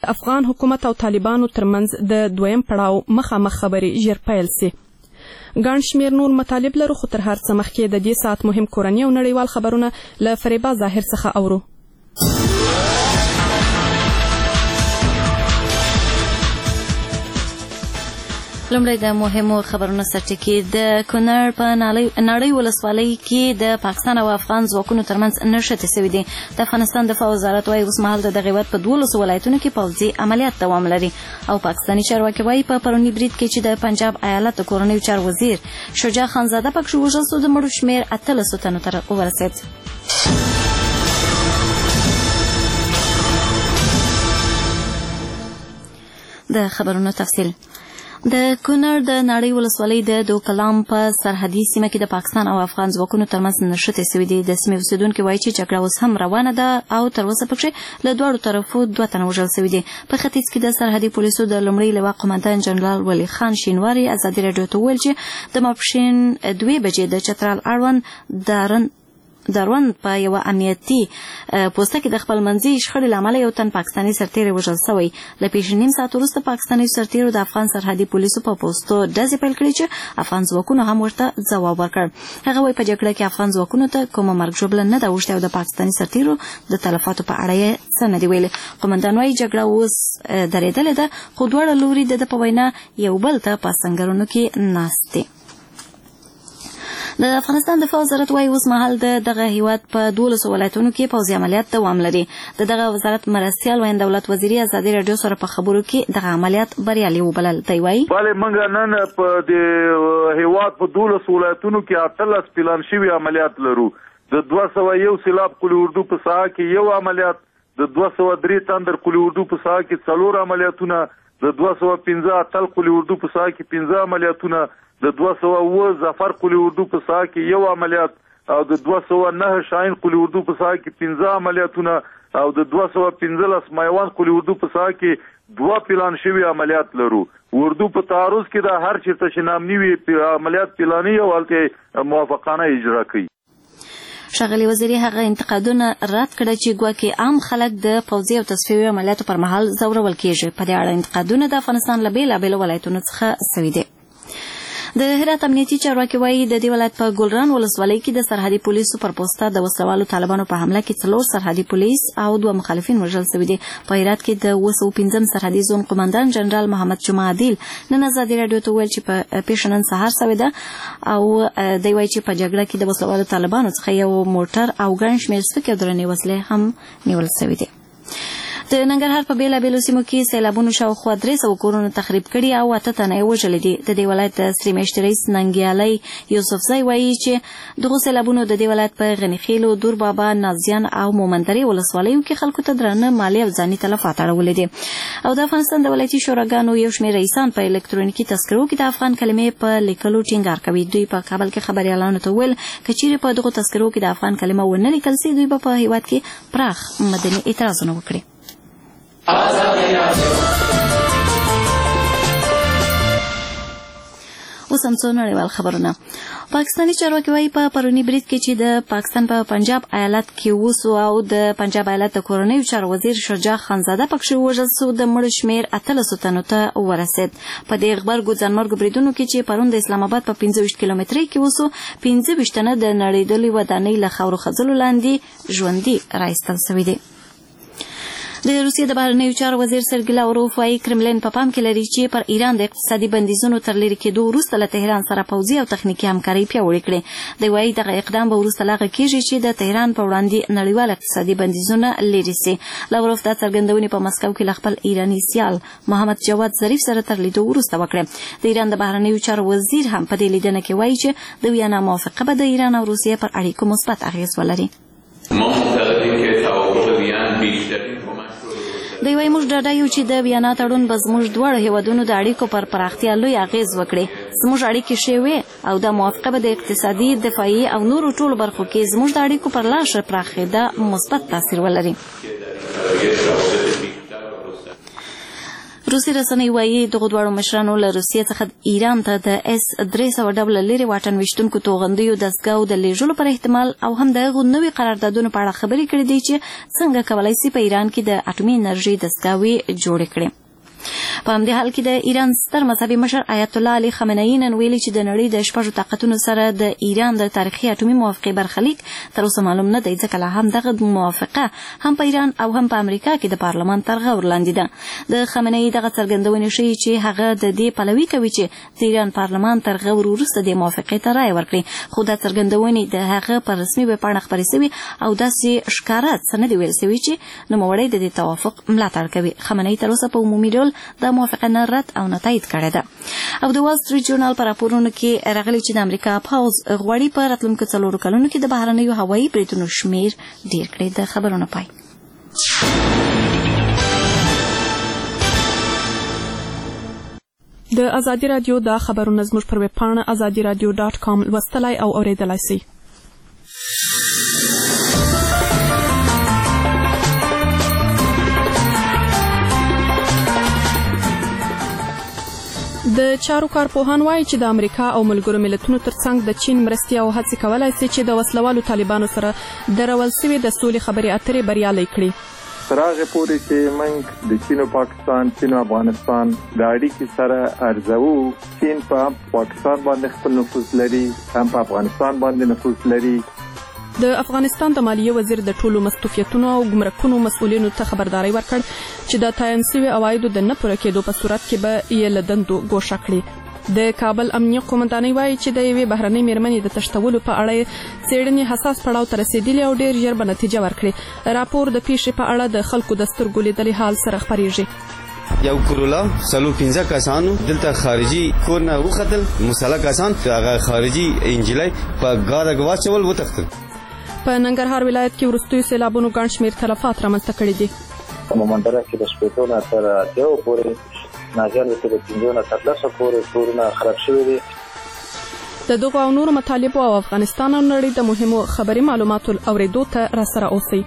افغان حکومت او طالبانو ترمنځ د دویم پړاو مخامخ خبرې ژر پیل سي. ګڼ شمېر نور مطالب لرو، خو تر هر څه مخکې د دې ساعت مهم کورني او نړیوال خبرونه له فریبا ظاهر څخه اورو. لومړی د مهمو خبرونو سرټکي. د کونړ په ناړۍ ولسوالۍ کې د پاکستان او افغان ځواکونو ترمنځ نښتې سوي دي. د افغانستان دفاع وزارت وايي اوس مهال د دغه هېواد په 12 ولایتونو کې پوځي عملیات دوام لري، او پاکستاني چارواکي وايي په پروني برید کې چې د پنجاب ایالت د کورنیو چارو وزیر شجاع خانزاده پکښې وژل سو، د مړو شمېر 18 تنو ته ورسېد. د خبرونو تفصیل. د کونړ د ناړۍ ولسوالۍ د دوکلام په سرحدي سیمه کې د پاکستان او افغان ځواکونو ترمنځ نښتې سوي دي. د سیمې اوسېدونکي وایي چې جګړه اوس هم روانه ده او تر اوسه پکښې له دواړو طرفو 2 تنه وژل سوي دي. په ختیځ کې د سرحدي پولیسو د لومړي لواء قمندان جنرال ولی خان شینواري ازادي راډیو ته وویل چې د ماپښین 2 بجې د چترال اړوند داروند په یوه امنیتي پوسته کې د خپل منځي شخړې له امله یو تن پاکستاني سرتیری وژل سوی. له پیش نیم ساعت وروسته پاکستاني سرتیرو د افغان سرحدي پولیسو په پوستو ډزې پیل کړې چې افغان ځواکونو هم ورته ځواب ورکړ. هغه وایي په جګړه کې افغان ځواکونو ته کومه مرګ ژوبله نه ده اوښتې او د پاکستاني سرتیرو د تلفاتو په اړه یې څه نه دي ویلي. قمندان وایي جګړه اوس درېدلې ده، خو دواړه لوري د ده په وینا یو بل ته په سنګرونو کې ناست دي. د افغانستان دفاع وزارت وايي اوس مهال د دغه هیواد په 12 ولایتونو کې پوځي عملیات دوام لري. د دغه وزارت مرستیال وین دولت وزیري ازادي راډیو سره په خبرو کې دغه عملیات بریالي وبلل. دی وايي بله موږ نن په د هیواد په 12 ولایتونو کې 18 پلان شوي عملیات لرو. د 201 سیلاب قلی اردو په ساحه کې یو عملیات، د 203 تندر قلی اردو په ساحه کې 4 عملیاتونه، د 215 اتل قلی اردو په ساحه کې 15 عملیاتونه، د 209 ظفر قلی اردو په ساحه کې یو عملیات، او د 209 شاهین قلی اردو په ساحه کې 15 عملیاتونه، او د 215 میوان قلی اردو په ساحه کې 2 پلان شوي عملیات لرو. اردو په تعرض کې د هر چیرته چې نامني وي عملیات پلاني او هلته موافقانه اجرا کوي. ښاغلي وزیري هغه انتقادونه رد کړه چې ګواکې عام خلک د پوځي او تصفیوي عملیاتو پر مهال ځورول کېږي. په دې اړه انتقادونه د افغانستان له بېلابېلو ولایتونو څخه سوي دي. د هرات امنیتي چارواکي وايي د دې ولایت په ګلران ولسوالۍ کې د سرحدي پولیسو پر پوسته د وسلوالو طالبانو په حمله کې 4 سرحدي پولیس او 2 مخالفین وژل سوي دي. په هرات کې د 215 سرحدي زون قمندان جنرال محمد جمعه عادل نن ازادي راډیو ته وویل چې په پیښه نن سهار سوې ده، او دی وايي چې په جګړه کې د وسلوالو طالبانو څخه یو موټر او ګڼ شمېر سپکې او درنې وسلې هم نیول سوي دي. د ننګرهار په بیلابیلو سیمو کې سیلابونو شاوخوا 300 کورونه تخریب کړي او 8 تنه یې وژلي دي. د دې ولایت د سرې میاشتې رئیس ننګیالی یوسفزی وایي چې دغو سیلابونو د دې ولایت په غنیخیلو، دور بابا، نازیان او مومندرې ولسوالیو کې خلکو ته درانه مالي او ځاني تلفات اړولي دي. او د افغانستان د ولایتي شوراګانو یو شمېر رئیسان په الکترونیکي تذکرو کې د افغان کلمې په لیکلو ټینګار کوي. دوی په کابل کې خبریالانو ته وویل که چیرې په دغو تذکرو کې د افغان کلمه ونه لیکل سي، دوی به په هیواد کې پراخ مدني اعتراضونه وکړي. اوس هم څو نړیوال خبرونه. پاکستاني چارواکي وايي په پروني برید کې چې د پاکستان په پنجاب ایالت کې وسو او د پنجاب ایالت د کورنیو چارو وزیر شجاع خانزاده پکښې وژل سو، د مړو شمېر 18 تنو ته ورسېد. په دې غبرګو ځانمرګو بریدونو کې چې پرون د اسلام آباد په 25 کیلومترۍ کې وسو، 15 تنه د نړېدلې ودانۍ له خاورو خځلو لاندې ژوندي راایستل سوي دي. د روسیې د بهرنیو چارو وزیر سرګی لاوروف وايي کرملین په پام کې لري چې پر ایران د اقتصادي بندیزونو تر لرې کېدو وروسته له تهران سره پوځي او تخنیکي همکاري پیاوړې کړي. دی وايي دغه اقدام به وروسته له هغه کېږي چې د تهران په وړاندې نړیوال اقتصادي بندیزونه لرې سي. لاوروف دا څرګندونې په مسکو کې له خپل ایراني سیال محمد جواد ظریف سره تر لیدو وروسته وکړې. د ایران د بهرنیو چارو وزیر هم په دې لیدنه کې وايي چې د ویانا موافقه به د ایران او روسیې پر اړیکو مثبت اغېز ولري. دوی وايي موږ ډاډه یو چې د ویانا تړون به زموږ دواړو هیوادونو د اړیکو پر پراختیا لوی اغېز وکړي. زموږ اړیکې ښې وې او دا موافقه به د اقتصادي، دفاعي او نورو ټولو برخو کې زموږ د اړیکو پر لا ښه پراخېده مثبت تاثیر ولري. روسي رسنۍ وایي دغو دواړو مشرانو له روسیې څخه ایران ته د S-300 ډوله لرې واټن ویشتونکو توغندیو دستګاو د لیږلو پر احتمال او هم د هغو نوي قراردادونو په اړه خبرې کړې دي چې څنګه کولی شي په ایران کې د اټومي انرژي دستګاوې جوړې کړي. په همدې حال کې د ایران ستر مذهبي مشر آیت الله علي خامنه‌ای نن ویلي چې د نړۍ د شپږو طاقتونو سره د ایران د تاریخي اټومي موافقې برخلیک تر اوسه معلوم نه دی، ځکه لا هم دغه موافقه هم په ایران او هم په امریکا کې د پارلمان تر غور لاندې ده. د خامنه‌ای دغه څرګندونې ښیي چې هغه د دې پلوي کوي چې د ایران پارلمان تر غور وروسته د موافقې ته رایه ورکړي، خو دا څرګندونې د هغه په رسمي ویبپاڼه خپرې سوي او داسې ښکاره څه نه دي ویل سوي چې نوموړی د دې توافق ملاتړ کوي. خامنه‌ای تر اوسه په عمومي ډول د موافقه نه رد او نه تایید کړې ده. او د وال سټریټ جورنال په راپورونو کې راغلي چې د امریکا پوځ غواړي په راتلونکو 4 کلونو کې د بهرنیو هوایي بریدونو شمیر ډیر کړي. د خبرونو پای. د ازادي رادیو د خبرونو زموږ پر ویبپاڼه azadiradio.com لوستلای او اوریدلای شئ. د چارو کارپوهان وایي چې د امریکا او ملګرو ملتونو ترڅنګ د چین مرستې او هڅې کولای شي چې د وسلوالو طالبانو سره درول سوي د سولې خبرې اترې بریالۍ کړي. تر هغه پورې چې موږ د چین او پاکستان، چین او افغانستان د اړیکې سره ارزوو، چین په پاکستان باندې خپل نفوذ لري، هم په افغانستان باندې نفوذ لري. د افغانستان د مالیې وزیر د ټولو مستوفیتونو او ګمرکونو مسؤلینو ته خبرداری ورکړ چې د تعین شوي عوایدو د نه پوره کېدو په صورت کې به یې له دندو ګوښه کړي. د کابل امنیه قومندانۍ وایي چې د یوې بهرنۍ میرمنې د تښتولو په اړه څېړنې حساس پړاو ته رسېدلي او ډېر ژر به نتیجه ورکړي. راپور د پیښې په اړه د خلکو د سترګو لیدلي حال سره خپرېږي. یو کرولا 15 کسانو دلته خارجي کور نه وختل، مسلح کسان هغه خارجي انجلۍ په ګاډه واچول وتښتل. په ننګرهار ولایت کې وروستیو سیلابونو ګڼ شمېر تلفات رامنځته کړي دي. په مومندره کې د شپېتو نه تر 80 پورې، ناجان کې د 5 نه تر 10 پورې کورونه خراب شوي دي. د دغو او نورو مطالبو او افغانستان او نړۍ د مهمو خبري معلوماتو اورېدو ته راسره اوسئ.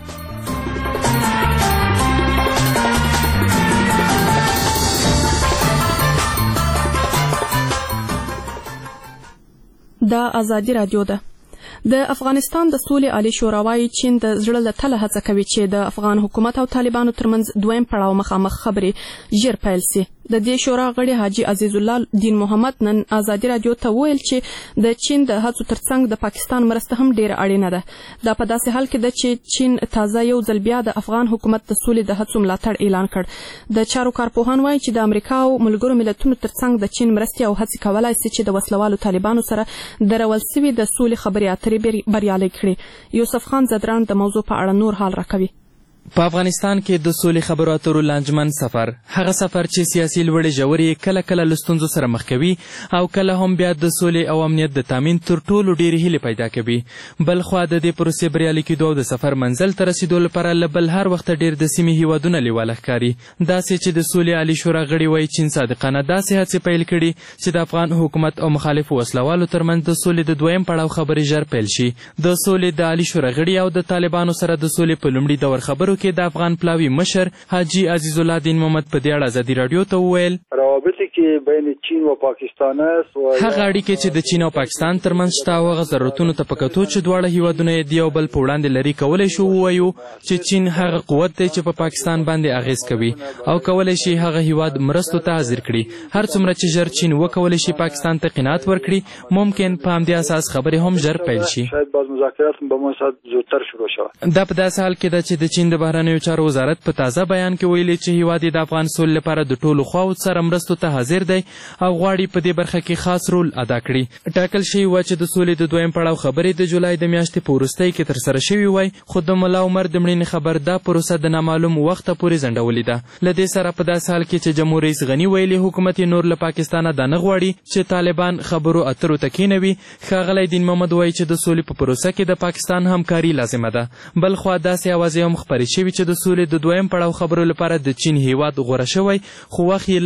دا ازادي رادیو ده. د افغانستان د سولې عالی شورا وایي چین د زړه له تله هڅه کوي چې د افغان حکومت او طالبانو ترمنځ دویم پړاو مخامخ خبرې ژر پیل سي. د دې شورا غړي حاجي عزیز الله دین محمد نن ازادي رادیو ته ویل چې د چین د هڅو ترڅنګ د پاکستان مرسته هم ډیره اړینه ده. دا په داسې حال کې ده چې چین تازه یو ځل بیا د افغان حکومت د سولې د هڅو ملاتړ اعلان کړ. د چارو کارپوهان وایي چې د امریکا او ملګرو ملتونو ترڅنګ د چین مرستې او هڅې کولای شي چې د وسلوالو طالبانو سره درول سوي د سولې خبرې اترې بریالۍ کړي. یوسف خان زدران د موضوع په اړه نور حال راکوي. په افغانستان کې د سولې خبرو اترو لانجمن سفر، هغه سفر چې سیاسي لوړې ژورې کله کله له ستونزو سره مخ کوي او کله هم بیا د سولې او امنیت د تامین تر ټولو ډېرې هیلې پیدا کوي. بل خوا د دې پروسې بریالي کېدو او د سفر منزل ته رسېدو لپاره له بل هر وخته ډېر د سیمې هیوادونه لیواله ښکاري. داسې چې د سولې عالي شورا غړي وایي چین صادقانه داسې هڅې پیل کړي چې د افغان حکومت او مخالفو وسلوالو ترمنځ د سولې د دویم پړاو خبرې ژر پیل شي. د سولې د عالي شورا غړي او د طالبانو سره د سولې په لومړي دور خبرو کې د افغان پلاوي مشر حاجي عزیز الله دین محمد په دې اړه ازادي رادیو ته وویل روابطی کې بین چین و پاکستان است و هغه اړیکې چې د چین او پاکستان ترمنځ شته او هغه ضرورتونو ته په کتو چې دواړه هیوادونه یې د یو بل په وړاندې لري کولی شو ووایو چې چین هغه قوت دی چې په پاکستان باندې اغیز کوي او کولی شي هغه هیواد مرستو ته حاضر کړي. هر څومره چې ژر چین وکولی شي پاکستان ته قناعت ورکړي ممکن په همدې اساس خبرې هم ژر پیل شي. شاید باز مذاکرات به موثر زودتر شروع شوه. دا په داسې حال کې ده چې د چین د بهرنیو چارو وزارت په تازه بیان کې ویلي چې هیواد د افغان سولې لپاره د ټولو خواو سره مرستو ته حاضر دی او غواړي په دې برخه کې خاص رول ادا کړي. ټاکل شوي وه چې د سولې د دویم پړاو خبرې د جولای د میاشتې په وروستۍ کې ترسره شوي وای، خو د ملا عمر د مړینې خبر دا پروسه د نامعلوم وخته پورې ځنډولې ده. له دې سره په داسې حال کې چې جمهور رئیس غني ویلي حکومت یې نور له پاکستانه دا نه غواړي چې طالبان خبرو اترو ته کېنوي. ښاغلی دین محمد وایي چې د سولې په پروسه کې د پاکستان همکاري لازمه ده. بل خوا داسې اوازې هم خپرې شوي چې د سولې د دویم پړاو خبرو لپاره د چین هیواد غوره شوی خو وخت یې لا معلوم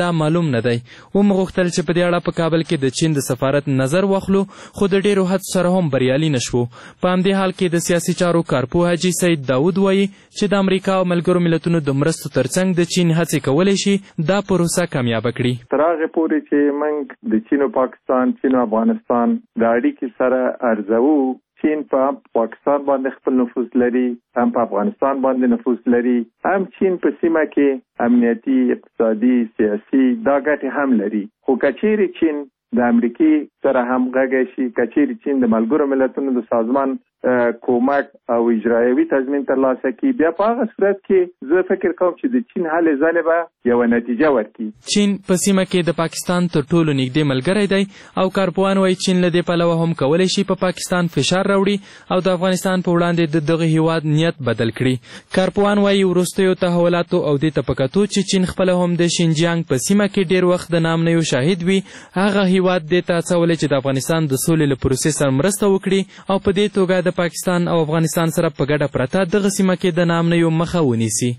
هم نه دی. ومغوښتل چې په دې اړه په کابل کې د چین د سفارت نظر واخلو، خو د ډېرو هڅو سره هم بریالي نه شوو. په همدې حال کې د سیاسي چارو کارپوه حاجي سید داود وایي چې د امریکا او ملګرو ملتونو د مرستو ترڅنګ د چین هڅې کولی شي دا پروسه کامیابه کړي. تر هغې پورې چې موږ د چین او پاکستان، چین او افغانستان د اړیکې سره ارزوو، چین په پاکستان باندې خپل نفوذ لري، هم په افغانستان باندې نفوذ لري، هم چین په سیمه کې امنیتي، اقتصادي، سیاسي دا ګټې هم لري. خو کچېرې چین د امریکې سره همغږی شي، کچېرې چین د ملګرو ملتونو د سازمان کومک او اجرایوي تضمین ترلاسه کړي، بیا په هغه صورت کې زه فکر کوم چې د چین هلې ځلې به یوه نتیجه ورکړي. چین په سیمه کې د پاکستان تر ټولو نږدې ملګری دی او کارپوهان وایي چین له دې پلوه هم کولی شي په پاکستان فشار راوړي او د افغانستان په وړاندې د دغه هیواد نیت بدل کړي. کارپوهان وایي وروستیو تحولاتو او دې ته په کتو چې چین خپله هم د شینجیانګ په سیمه کې ډېر وخت د نامنیو شاهد وي، هغه هیواد دې ته هڅولی چې د افغانستان د سولې له پروسې سره مرسته وکړي او په دې توګه د پاکستان او افغانستان سره په ګډه پرته دغه سیمه کې د نامنیو مخه ونیسي.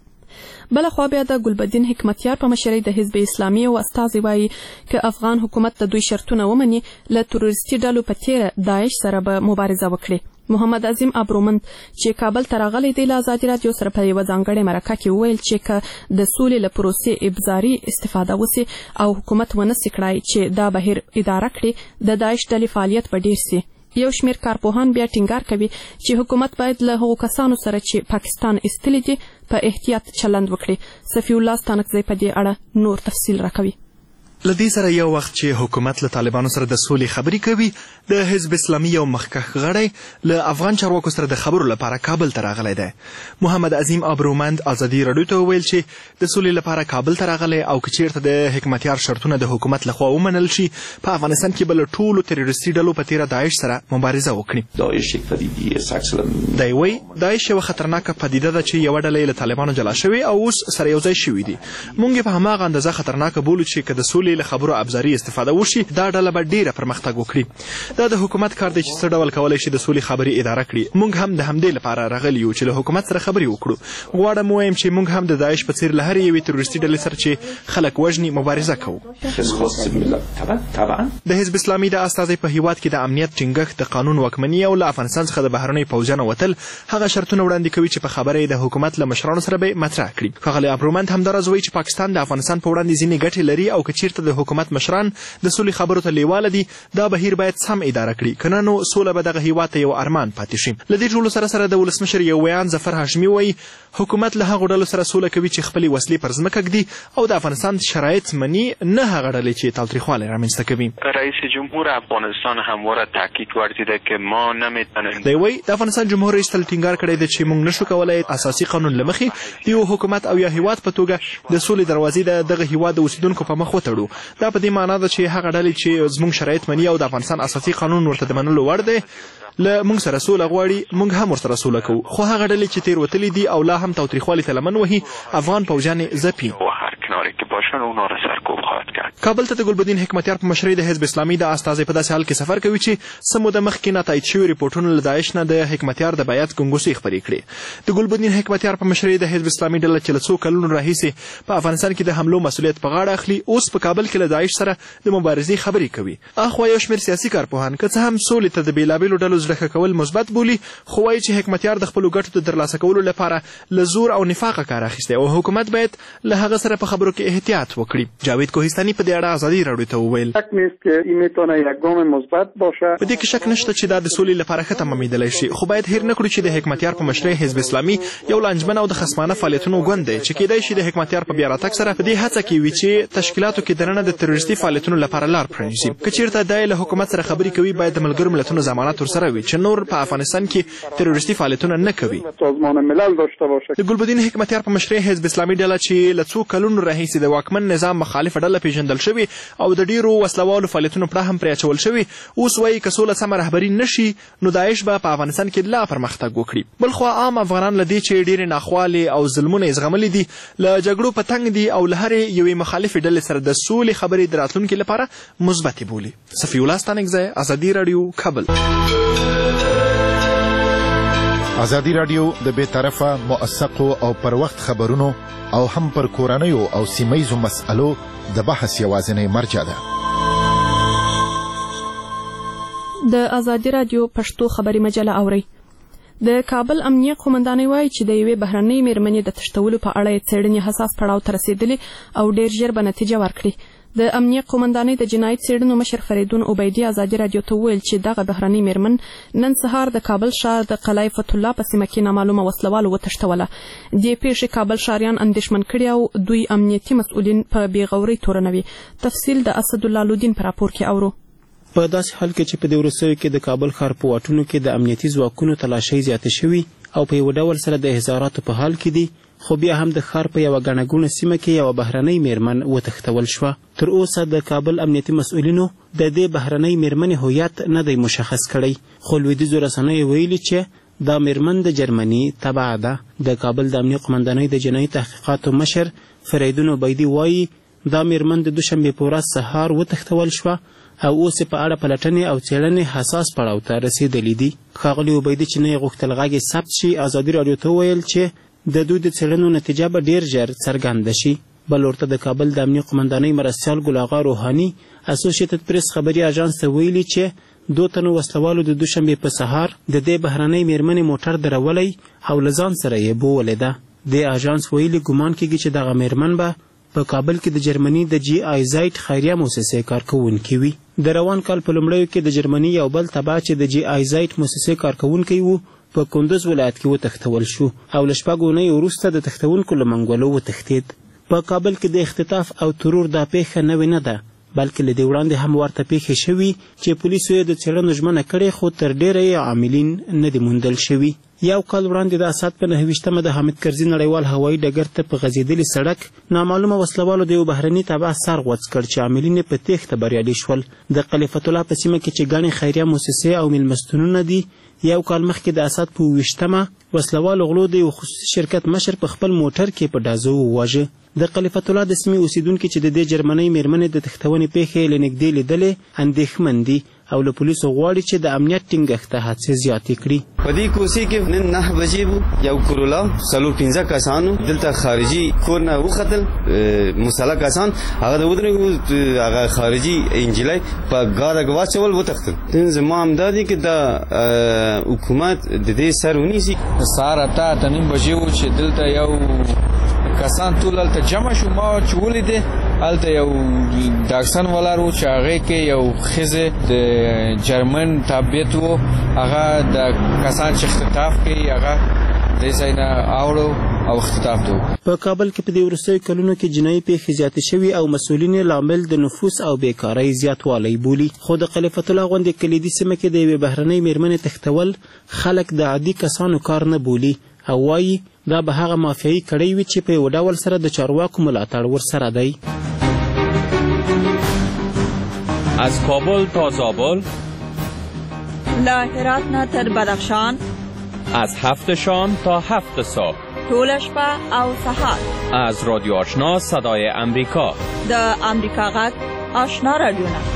بلخوا بیا د ګلبدین حکمتیار په مشرۍ د حزب اسلامي او استازي وایي که افغان حکومت د دوی شرطونه ومني له تروریستي ډلو په تیره داعش سره به مبارزه وکړي. محمد عظیم ابرومند چې کابل ته راغلی دی له ازادي راډیو سره په یوه ځانګړې مرکه کې وویل چې که د سولې له پروسې ابزاري استفاده وسي او حکومت ونسي کړای چې دا بهیر اداره کړي، د داعش ډلې فعالیت به ډېر سي. یو شمېر کارپوهان بیا ټینګار کوي چې حکومت باید له هغو کسانو سره چې پاکستان ایستلي دي په احتیاط چلند وکړي. صفي الله ستانکزی په دې اړه نور تفصیل راکوي. لدې سره یو وخت چې حکومت له طالبانو سره د سولې خبرې کوي، د حزب اسلامي یو مخکښ غړی له افغان چارواکو سره د خبرو لپاره کابل ته راغلی دی. محمد عظیم ابرومند ازادي راډیو ته وویل چې د سولې لپاره کابل ته راغلی او که چیرته د حکمتیار شرطونه د حکومت لخوا ومنل شي، په افغانستان کې به له ټولو تروریستي ډلو په تیره داعش سره مبارزه وکړي. دی وایي داعش یوه خطرناکه پدیده ده چې یوه ډله یې له طالبانو جلا شوې او اوس سره یو ځای شوي دي. موږ یې په هماغه اندازه خطرناکه بولو چې که د سولې له خبرو ابزاري استفاده وشي، دا ډله به ډیره پرمختګ وکړي. دا د حکومت کار دی چې څه ډول کولی شي د سولې خبرې اداره کړي. موږ هم د همدې لپاره راغلي یو چې له حکومت سره خبرې وکړو. غواړم ووایم چې موږ هم د داعش په څیر له هرې یوې تروریستي ډلې سره چې خلک وژني مبارزه کوو. د حزب اسلامي د استازي په هیواد کې د امنیت ټینګښت، د قانون واکمني او له افغانستان څخه د بهرنیو پوځیانو وتل هغه شرطونه وړاندې کوي چې په خبره یې د حکومت له مشرانو سره به مطرح کړي. ښاغلی ابرومند همداراز وایي چې پاکستان د افغانستان په وړاندې ځینې ګټې لري او که چیرته د حکومت مشران د سولې خبرو ته لیواله دي، دا بهیر باید سم اداره کړي، که نه نو سوله به دغه هیواد ته یو ارمان پاتې شي. له دې ټولو سره سره د ولسمشر یو ویان ظفر هاشمي وایي حکومت له هغو ډلو سره سوله کوي چې خپلې وسلې پر ځمکه ږدي او د افغانستان شرایط مني، نه هغه ډلې چې تاوتریخوالی رامنځته کوي. رئیس جمهور افغانستان همواره تاکید ورزیده که ما نمیتونیم. دی وایي د افغانستان جمهور رئیس تل ټینګار کړی دی چې موږ نشو کولی اساسي قانون له مخې د یو حکومت او یا هیواد په توګه د سولې دروازې د دغه هیواد د اوسیدونکو په مخ وتړو. دا په دې معنا ده چې هغه ډلې چې زموږ شرایط مني او د افغانستان اساسي قانون ورته د منلو وړ دی له موږ سره سوله غواړي، موږ هم ورسره سوله کوو. خو هغه ډلې چې تېروتلي دي او لا هم تاوتریخوالي ته لمن وهي، افغان پوځیان یې ځپي. کابل ته د ګلبدین حکمتیار په مشرۍ د حزب اسلامي د استازي په داسې حال کې سفر کوي چې څه موده مخکې ناتایید شوي ریپورټونه له داعش نه د حکمتیار د بیعت ګنګوسې خپرې کړې. د ګلبدین حکمتیار په مشرۍ د حزب اسلامي ډله چې له څو کلونو راهیسې په افغانستان کې د حملو مسؤلیت په غاړه اخلي، اوس په کابل کې له داعش سره د مبارزې خبرې کوي. اخوا یو شمېر سیاسي کارپوهان که څه هم سولې ته د بېلابېلو ډلو زړه ښه کول مثبت بولي، خو وایي چې حکمتیار د خپلو ګټو د ترلاسه کولو لپاره له زور او نفاقه کار اخیستی او حکومت باید له هغه سره په خبرو کې احتیاط وکړي. جاوید کوهستاني په دې اړه ازادي راډیو ته وویل شک نیست که این میتونه یک گام مثبت باشه. په دې کې شک نشته چې دا د سولې لپاره ښه تمامېدلی شي، خو باید هېر نه کړو چې د حکمتیار په مشرۍ حزب اسلامي یو لانجمن او د خصمانه فعالیتونو ګوند دی چې کیدای شي د حکمتیار په بیا راتګ سره په دې هڅه کې وي چې تشکیلاتو کې دننه د تروریستي فعالیتونو لپاره لار پرانیزي. که چیرته دا له حکومت سره خبرې کوي، باید د ملګرو ملتونو ضمانت ورسره وي چې نور په افغانستان کې تروریستي فعالیتونه نه کوي. سازمان ملل داشته باشه. د ګلبدین حکمتیار په مشرۍ حزب اسلامي ډله چې له څو کلونو راهیسې د واکمن نظام مخالفه ډله پیژندل شوې او د ډیرو وسلوالو فعالیتونو پړه هم پرې اچول شوي، اوس وایي که سوله سمه رهبري نشي نو داعش به په افغانستان کې لا پرمختګ وکړي. بلخوا عام افغانان له دې چې ډېرې ناخوالې او ظلمونه یې زغملي دي، له جګړو په تنګ دي او له هرې یوې مخالفې ډلې سره د سولې خبرې د راتلونکي لپاره مثبتې بولي. صفي الله ستانکزی، ازادي راډیو، کابل. ازادي رادیو د بې طرفه موثقو او پر وخت خبرونو او هم پر کورنیو او سیمهیزو مسألو د بحث یوازینی مرجع ده. د ازادي رادیو پښتو خبري مجله اوري. د کابل امنیه قومندانۍ وایي چې د یوې بهرنۍ میرمنې د تښتولو په اړه یې څېړنې حساس پړاو ته رسېدلې او ډېر ژر به نتیجه ورکړي. د امنیه قومندانۍ د جنایي څېړنو مشر فریدون عبیدي ازادي رادیو ته وویل چې دغه بهرنۍ میرمن نن سهار د کابل ښار د قلعه فتح الله په سیمه کې نامعلومه وسلوالو وتښتوله. دې پیښې کابل ښاریان اندېښمن کړي او دوی امنیتي مسؤلین په بېغورۍ تورنوي. تفصیل د اسدالله لودین په راپور کې اورو. په داسې حال کې چې په دې وروستیو کې د کابل ښار په واټونو کې د امنیتي ځواکونو تلاشۍ زیاتې شوي او په یو ډول سره د احضاراتو په حال کې دي، خو بیا هم د ښار په یوه ګڼه ګوڼه سیمه کې یوه بهرنۍ میرمن وتښتول شوه. تر اوسه د کابل امنیتي مسؤلینو د دې بهرنۍ میرمنې هویت نه دی مشخص کړی، خو لویدیځو رسنیو ویلي چې دا میرمن د جرمني تبع ده. د کابل د امنیه قومندانۍ د جنایي تحقیقاتو مشر فریدون عبیدي وایي دا میرمن د دوشنبې په ورځ سهار وتښتول شوه او اوس په اړه پلټنې او څېړنې حساس پړاو ته رسېدلي دي. ښاغلي عبیدي چې نه یې غوښتل غږ یې ثبت شي، ازادي راډیو ته وویل چې د دوی د څېړنو نتیجه به ډېر ژر څرګنده شي. بل ورته د کابل د امنیه قومندانۍ مرستیال ګل اغا روحاني اسوسییټډ پریس خبري اژانس ته ویلي چې 2 تنو وسلوالو د دوشنبې په سهار د دې بهرنۍ میرمنې موټر درولی او له ځان سره یې بوولې ده. دې اژانس ویلي ګمان کېږي چې دغه میرمن به په کابل کې د جرمني د جی آی زایټ خیریه موسسې کارکوونکی وي. د روان کال په لومړیو کې د جرمني یو بل تبع چې د جی آی زایټ موسسې کارکوونکی و په کندوز ولایت کې وتښتول شو او له 6 اونۍ وروسته د تښتونکو له منګولو وتښتېد. په کابل کې د اختطاف او ترور دا پیښه نوې نه ده، بلکې له دې وړاندې هم ورته پیښې شوي چې پولیسو یې د څېړنو ژمنه کړې، خو تر ډېره یې عاملین نه دي موندل شوي. یو کال وړاندې د اسد په 29مه د حامد کرزي نړیوال هوایي ډګر ته په غځېدلي سړک نامعلومه وسلوالو د یو بهرني تبع سر غوڅ کړ چې عاملین یې په تېښته بریالي شول. د قلعه فتح الله په سیمه کې چې ګڼې خیریه موسسې او میلمستونونه دي، یو کال مخکې د اسد په 28مه وسلوالو غلو د یو خصوصي شرکت مشر په خپل موټر کې په ډازو وواژه. د قلعه فتح الله د سیمې اوسیدونکي چې د دې جرمنۍ میرمنې د تښتونې پیښې له نږدې لیدلې اندېښمن دي او له پولیسو غواړي چې د امنیت ټینګښت ته هڅې زیاتې کړي. په دې کوڅې کې نن 9 بجې وو، یو کرولا 15 کسانو دلته خارجي کور نه وختل، مسلح کسان هغه د ودرېږو هغه خارجي انجلۍ په ګاډه کې واچول وتښتل. زما همدا دی چې د حکومت د دې سر ونیسي. سهار 8:30 بجې وو چې دلته یو کسان ټول هلته جمع شو. ما چې ولیدې هلته یو ډاکسن ولاړ و چې هغې کې یو ښځې د جرمن تابعیت و، هغه د کسان چې اختطاف کوي هغه دې ځای نه اوړو او اختطاف دی. په کابل کې په دې وروستیو کلونو کې جنایي پیښې زیاتې شوي او مسؤلین یې لامل د نفوس او بیکارۍ زیاتوالی بولي. خو د قلعه فتح الله غوندې کلیدي سیمه کې د یوې بهرنۍ میرمنې تښتول خلک د عادي کسانو کار نه بولي او وایي دا به هغه مافیایي کړۍ وي چې په یو ډول سره د چارواکو ملاتړ ورسره دی. از کابل تا زابل، له هرات نه تر بدخشان، از 7 شام تا 7 صبح، ټول شپه او سهار. از رادیو آشنا صدای امریکا، د امریکا غږ آشنا رادیو نه.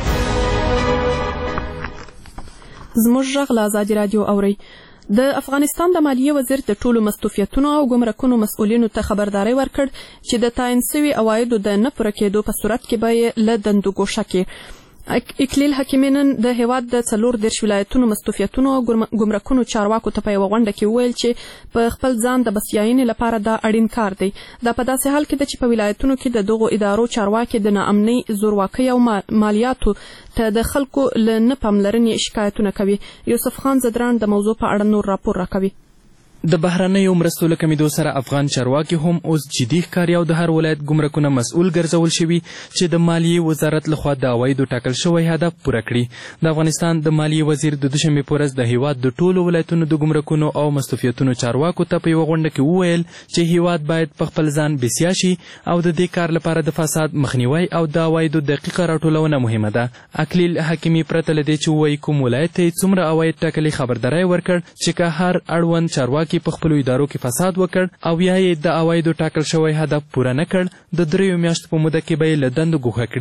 زموږ غږ له ازادي رادیو اورئ. د افغانستان د مالیې وزیر د ټولو مستوفیتونو او ګمرکونو مسؤلینو ته خبرداری ورکړ چې د تعین شوي عوایدو د نه پوره کېدو په صورت کې به یې له دندو ګوښه کړي. اکلیل حکیمي نن د هیواد د 14 ولایتونو مستوفیتونو او ګمرکونو چارواکو ته په یوه غونډه کې وویل چې په خپل ځان د بسیاینې لپاره دا اړین کار دی. دا په داسې حال کې ده چې په ولایتونو کې د دغو ادارو چارواکي د ناامنۍ، زورواکۍ او مالیاتو ته د خلکو له نه پاملرنې شکایتونه کوي. یوسف خان زدران د موضوع په اړه نور راپور راکوي. د بهرنیو مرستو له کمیدو سره افغان چارواکي هم اوس جدي ښکاري او د هر ولایت ګمرکونه مسؤل ګرځول شوي چې د مالیې وزارت لخوا د عوایدو ټاکل شوی هدف پوره کړي. د افغانستان د مالیې وزیر د دوشنبې په ورځ د هیواد د ټولو ولایتونو د ګمرکونو او مستوفیتونو چارواکو ته په یوه غونډه کې وویل چې هیواد باید په خپل ځان بسیا شي او د دې کار لپاره د فساد مخنیوی او د عوایدو دقیقه راټولونه مهمه ده. اکلیل حکیمي پرته له دې چې ووایي کوم ولایت ته یې څومره عواید ټاکلي خبرداری ورکړ چې که هر اړوند چارواکي کې په خپلو ادارو کې فساد وکړ او یا یې د عوایدو ټاکل شوی هدف پوره نه کړ د 3 میاشتو په موده کې به یې له دندو ګوښه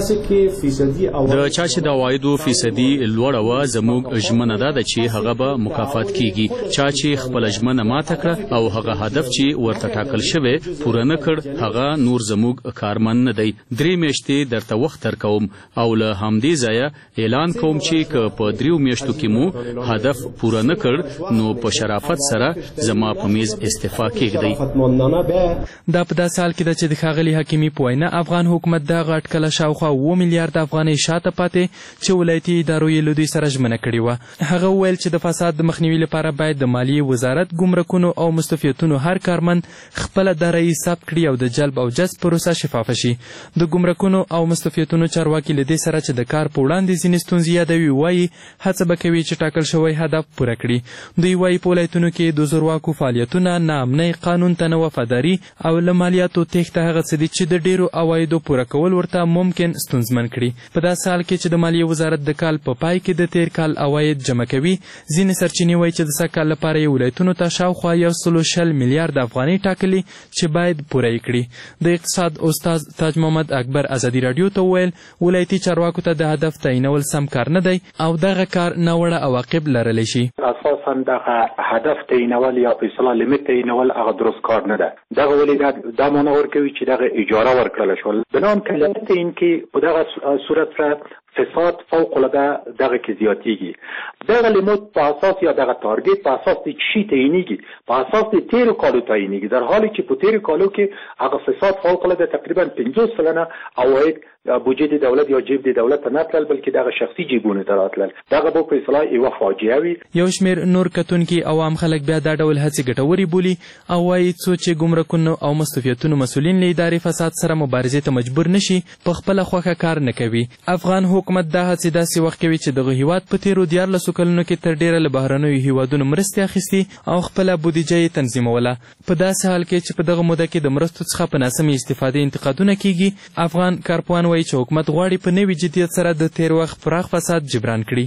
کړي. د چا چې د عوایدو فیصدي لوړه وه زموږ ژمنه دا ده چې هغه به مکافات کیږي. چا چې خپله ژمنه ماته کړه او هغه هدف چې ورته ټاکل شوی پوره نه کړ هغه نور زموږ کارمن نه دی. 3 میاشتې درته وخت درکوم او له همدې ځایه اعلان کوم چې که په 3 میاشتو کې مو هدف پوره نه کړ نو په شرافت سره زما په میز استعفا کېږدئ. دا په داسې حال کې ده چې د ښاغلي حکیمي په وینا افغان حکومت دغه اټکله شاوخوا 7 میلیارد افغانۍ شاته پاتې چې ولایتي ادارو یې له دوی سره ژمنه کړې وه. هغه وویل چې د فساد د مخنیوي لپاره باید د مالیې وزارت ګمرکونو او مستوفیتونو هر کارمند خپله دارایي ثبت کړي او د جلب او جذب پروسه شفافه شي. د ګمرکونو او مستوفیتونو چارواکي له دې سره چې د کار په وړاندې ځینې ستونزې یادوي وایي هڅه به کوي چې ټاکل شوی هدف پوره کړي. دوی وایي په ولایتونو کې د زورواکو فعالیتونه ناامنۍ قانون ته نه وفاداري او له مالیاتو تېښته هغه څه دي چې د ډېرو عوایدو پوره کول ورته ممکن ستونزمن کړي. په داسې حال کې چې د مالیې وزارت د کال په پای کې د تېر کال عواید جمع کوي ځینې سرچینې وایي چې د سږ کال لپاره یې ولایتونو ته شاوخوا 160 میلیارد افغانۍ ټاکلي چې باید پوره یې کړي. د اقتصاد استاد تاج محمد اکبر ازادي راډیو ته وویل ولایتي چارواکو ته د هدف تعینول سم کار نه دی او دغه کار ناوړه عواقب لرلی شي. اساسا دغه هدف تعینول یا په اصطلاح لیمیت تعینول هغه درست کار نه ده. دغه ولې دا معنی ورکوي چې دغه اجاره ورکړل شول. بنام کلمت این که په دغه صورت را فساد فوق العاده دغه کې زیاتیږي. دغه لیمیت په اساس یا دغه تارگت په اساس د چی تعینیږي په اساس د 13 کالو تعینیږي در حالی چې په 13 کالو کې هغه فساد فوق العاده تقریبا 50% عواید بودجه دولت یا جیب د دولت نه تلل بلکې دغه شخصي جیبونه ته راتلل. دغه به په اصطلاح یوه فاجعه وي. یو شمېر نور کتونکي عوام خلک بیا دا ډول هڅې ګټورې بولي او وایي څو چې ګمرکونو او مستوفیتونو مسؤلین له ادارې فساد سره مبارزې ته مجبور نشي په خپله خوښه کار نه کوي. افغان حکومت دا هڅې داسې وخت کوي چې دغه هیواد په تېرو 14 کلونو کې تر ډېره له بهرنیو هیوادونو مرستې اخیستي او خپله بودیجه یې تنظیموله. په داسې حال کې چې په دغه موده کې د مرستو څخه په ناسمې استفادې انتقادونه کیږي افغان کارپوهان وایي چې حکومت غواړي په نوي جدیت سره د تېر وخت پراخ فساد جبران کړي.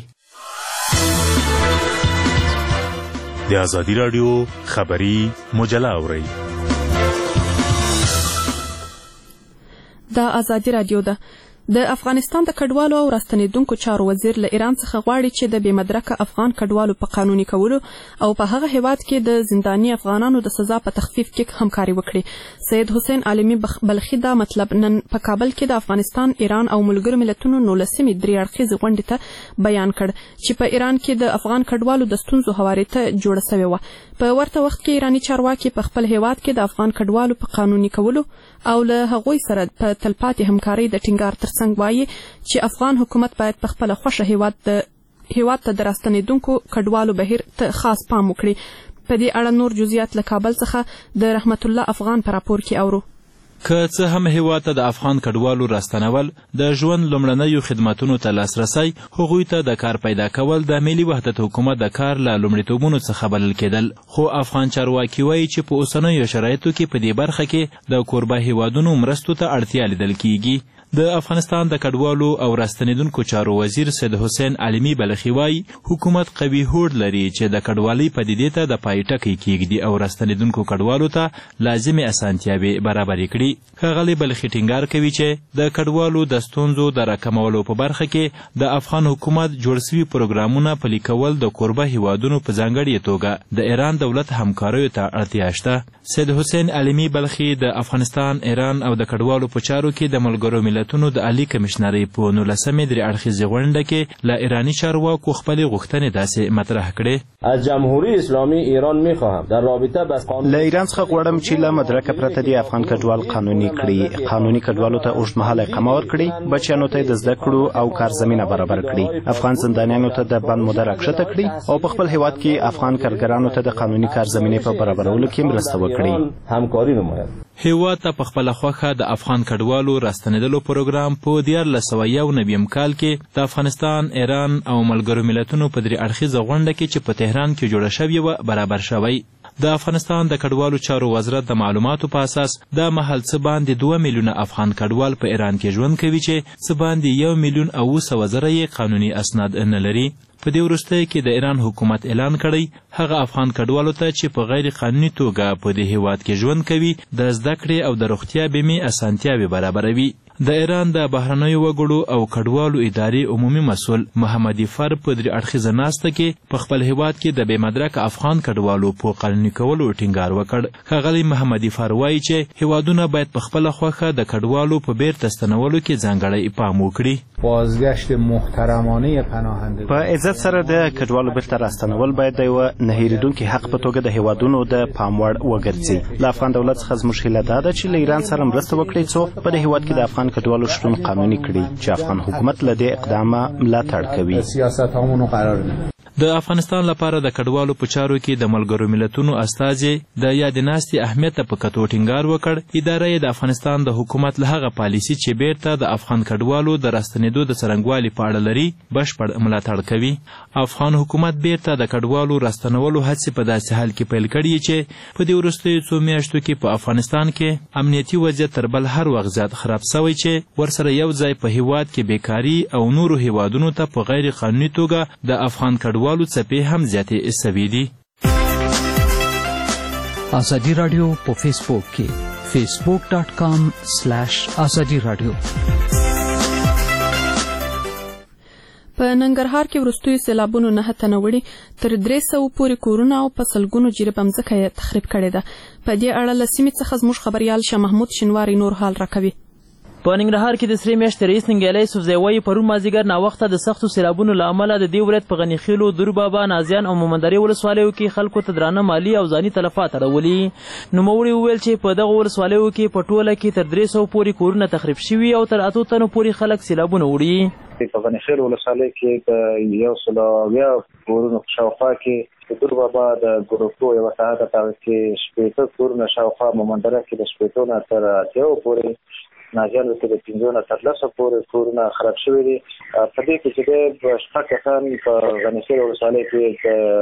د ازادي راډیو خبري مجله اورئ. د ازادي راډیو ده. د افغانستان د کډوالو او راستنیدونکو چارو وزیر له ایران څخه غواړي چې د بې مدرکه افغان کډوالو په قانوني کولو او په هغه هیواد کې د زنداني افغانانو د سزا په تخفیف کې همکاري وکړي. سید حسین عالمي بلخي دا مطلب نن په کابل کې د افغانستان، ایران او ملګرو ملتونو 19مې 3 اړخیزې غونډې ته بیان کړ چې په ایران کې د افغان کډوالو د ستونزو هواري ته جوړه سوې وه. په ورته وخت کې ایراني چارواکي په خپل هیواد کې د افغان کډوالو په قانوني کولو او له هغوی سره په تلپاتې همکارۍ د ټینګار ترڅنګ وایي چې افغان حکومت باید په خپله خوښه هیواد ته د راستنیدونکو کډوالو بهیر ته خاص پام وکړي. په دې اړه نور جزئیات له کابل څخه د رحمت الله افغان په راپور کې اورو. که څه هم هیواد ته د افغان کډوالو راستنول د ژوند لومړنیو خدماتونو ته لاسرسی، هغوی ته د کار پیدا کول د ملي وحدت حکومت د کار له لومړیتوبونو څخه بلل کېدل، خو افغان چارواکي وایي چې په اوسنیو شرایطو کې په دې برخه کې د کوربه هیوادونو مرستو ته اړتیا لیدل کیږي. د افغانستان د کډوالو او راستنیدونکو چارو وزیر سید حسین عالمي بلخي وایي حکومت قوي هوډ لري چې د کډوالۍ پدیدې ته د پای ټکی کیږدي او راستنیدونکو کډوالو ته لازمې اسانتیاوې برابرې کړي. ښاغلي بلخي ټینګار کوي چې د کډوالو د ستونزو د راکمولو په برخه کې د افغان حکومت جوړ سوي پروګرامونه پلي کول د کوربه هیوادونو په ځانګړې توګه د ایران دولت همکاریو ته اړتیا شته. سید حسین عالمي بلخي د افغانستان، ایران او د کډوالو په چارو کې د ملګرو ملتونو د عالی کمشنرۍ په 19مې 3 اړخیزې غونډه کې له ایرانی چارواکو خپلې غوښتنې داسې مطرح کړې. از جمهوری اسلامی ایران میخواهم در رابطه بس له ایران څخه غواړم چې له مدرکه پرته د افغان کډوال قانوني کړي، قانوني کډوالو ته اوږدمهاله اقامه ورکړي، بچیانو ته د زده کړو او کار زمینه برابر کړي، افغان زندانیانو ته د بند موده راکښته کړي او په خپل هیواد کې افغان کارګرانو ته د قانوني کار زمینې په برابرولو کې مرسته وکړي. همکاري نماید. هیواد ته په خپله خوښه د افغان کډوالو راستنېدلو پروګرام په 1991 کال کې د افغانستان، ایران او ملګرو ملتونو په 3 اړخیزه غونډه کې چې په تهران کې جوړه شوې وه برابر شوی. د افغانستان د کډوالو چارو وزارت د معلوماتو په اساس دا مهال څه باندې 2 میلیونه افغان کډوال په ایران کې ژوند کوي چې څه باندې 1 میلیون او 900,000 یې قانوني اسناد نه لري. په دې وروستیو کې د ایران حکومت اعلان کړی هغه افغان کډوالو ته چې په غیر قانوني توګه په دې هیواد کې ژوند کوي د زده کړې او د روغتیا بیمې اسانتیاوې برابروي. د ایران د بهرنیو وګړو او کډوالو ادارې عمومي مسؤل محمد فر په 3 اړخیزه ناسته کې په خپل هیواد کې د بې مدرکه افغان کډوالو په قانوني کولو ټینګار وکړ. ښاغلی محمد فر وایي چې هیوادونه باید په خپله خوښه د کډوالو په بیرته ستنولو کې ځانګړی پام وکړي. بازگشت محترمانه پناهندگان په عزت سره د کډوالو بیرته راستنول باید د یوه نه هیریدونکي حق په توګه د هیوادونو د پام وړ وګرځي. له افغان دولت څخه زموږ هیله دا ده چې له ایران سره مرسته وکړي څو په دې هیواد کې د افغان کډوالو شتون قانوني کړي چې افغان حکومت له دې اقدامه ملاتړ کوي. سیاستامونو قرار نه د افغانستان لپاره د کډوالو په چارو کې د ملګرو ملتونو استازي د یادې ناستې اهمیت ته په کتو ټینګار وکړ. اداره یې د افغانستان د حکومت له هغه پالیسي چې بیرته د افغان کډوالو د راستنېدو د څرنګوالي په اړه لري بشپړ ملاتړ کوي. افغان حکومت بیرته د کډوالو راستنولو هڅې په داسې حال کې پیل کړي چې په دې وروستیو څو میاشتو کې په افغانستان کې امنیتي وضعیت تر بل هر وخت زیات خراب سوی چې ورسره یو ځای په هیواد کې بیکاري او نورو هیوادونو ته په غیر قانوني توګه د افغان کډوالو څپې هم زیاتې سوي دي. ازادي راډیو په فیسبوک کې facebook.com/ازادي راډیو. په ننګرهار کې وروستیو سیلابونو 9 تنه وړي تر 300 پورې کورونه او په سلګونو جریبه مځکه یې تخریب کړې ده. په دې اړه له سیمې څخه زموږ خبریال شاه محمود شینواری نور حال راکوي. په ننګرهار کې د سرې میاشتې رئیس ننګیالی یوسفزی وایي پرون مازدیګر ناوخته د سختو سیلابونو له امله د دې ولایت په غنیخیلو، دوربابا، نازیان او مومندرې ولسوالیو کې خلکو ته درانه مالي او ځاني تلفات اړولي. نوموړي وویل چې په دغو ولسوالیو کې په ټوله کې تر 300 پورې کورونه تخریب شوي او تر 8 تنو پورې خلک سیلابونه وړي. په غنیخیل ولسوالۍ کې د 100 کورونو شاوخوا کې د دوربابا د ګروپو یوه ساحه ده، په هغه کې 80 کورونه شاوخوا، مومندره کې د 80 نه تر 80 پورې، نازیانو کې د 15 نه تر 10 پورې کورونه خراب شوي دي. په دې کې چې د 6 کسان په غنیخیل ولسوالۍ کې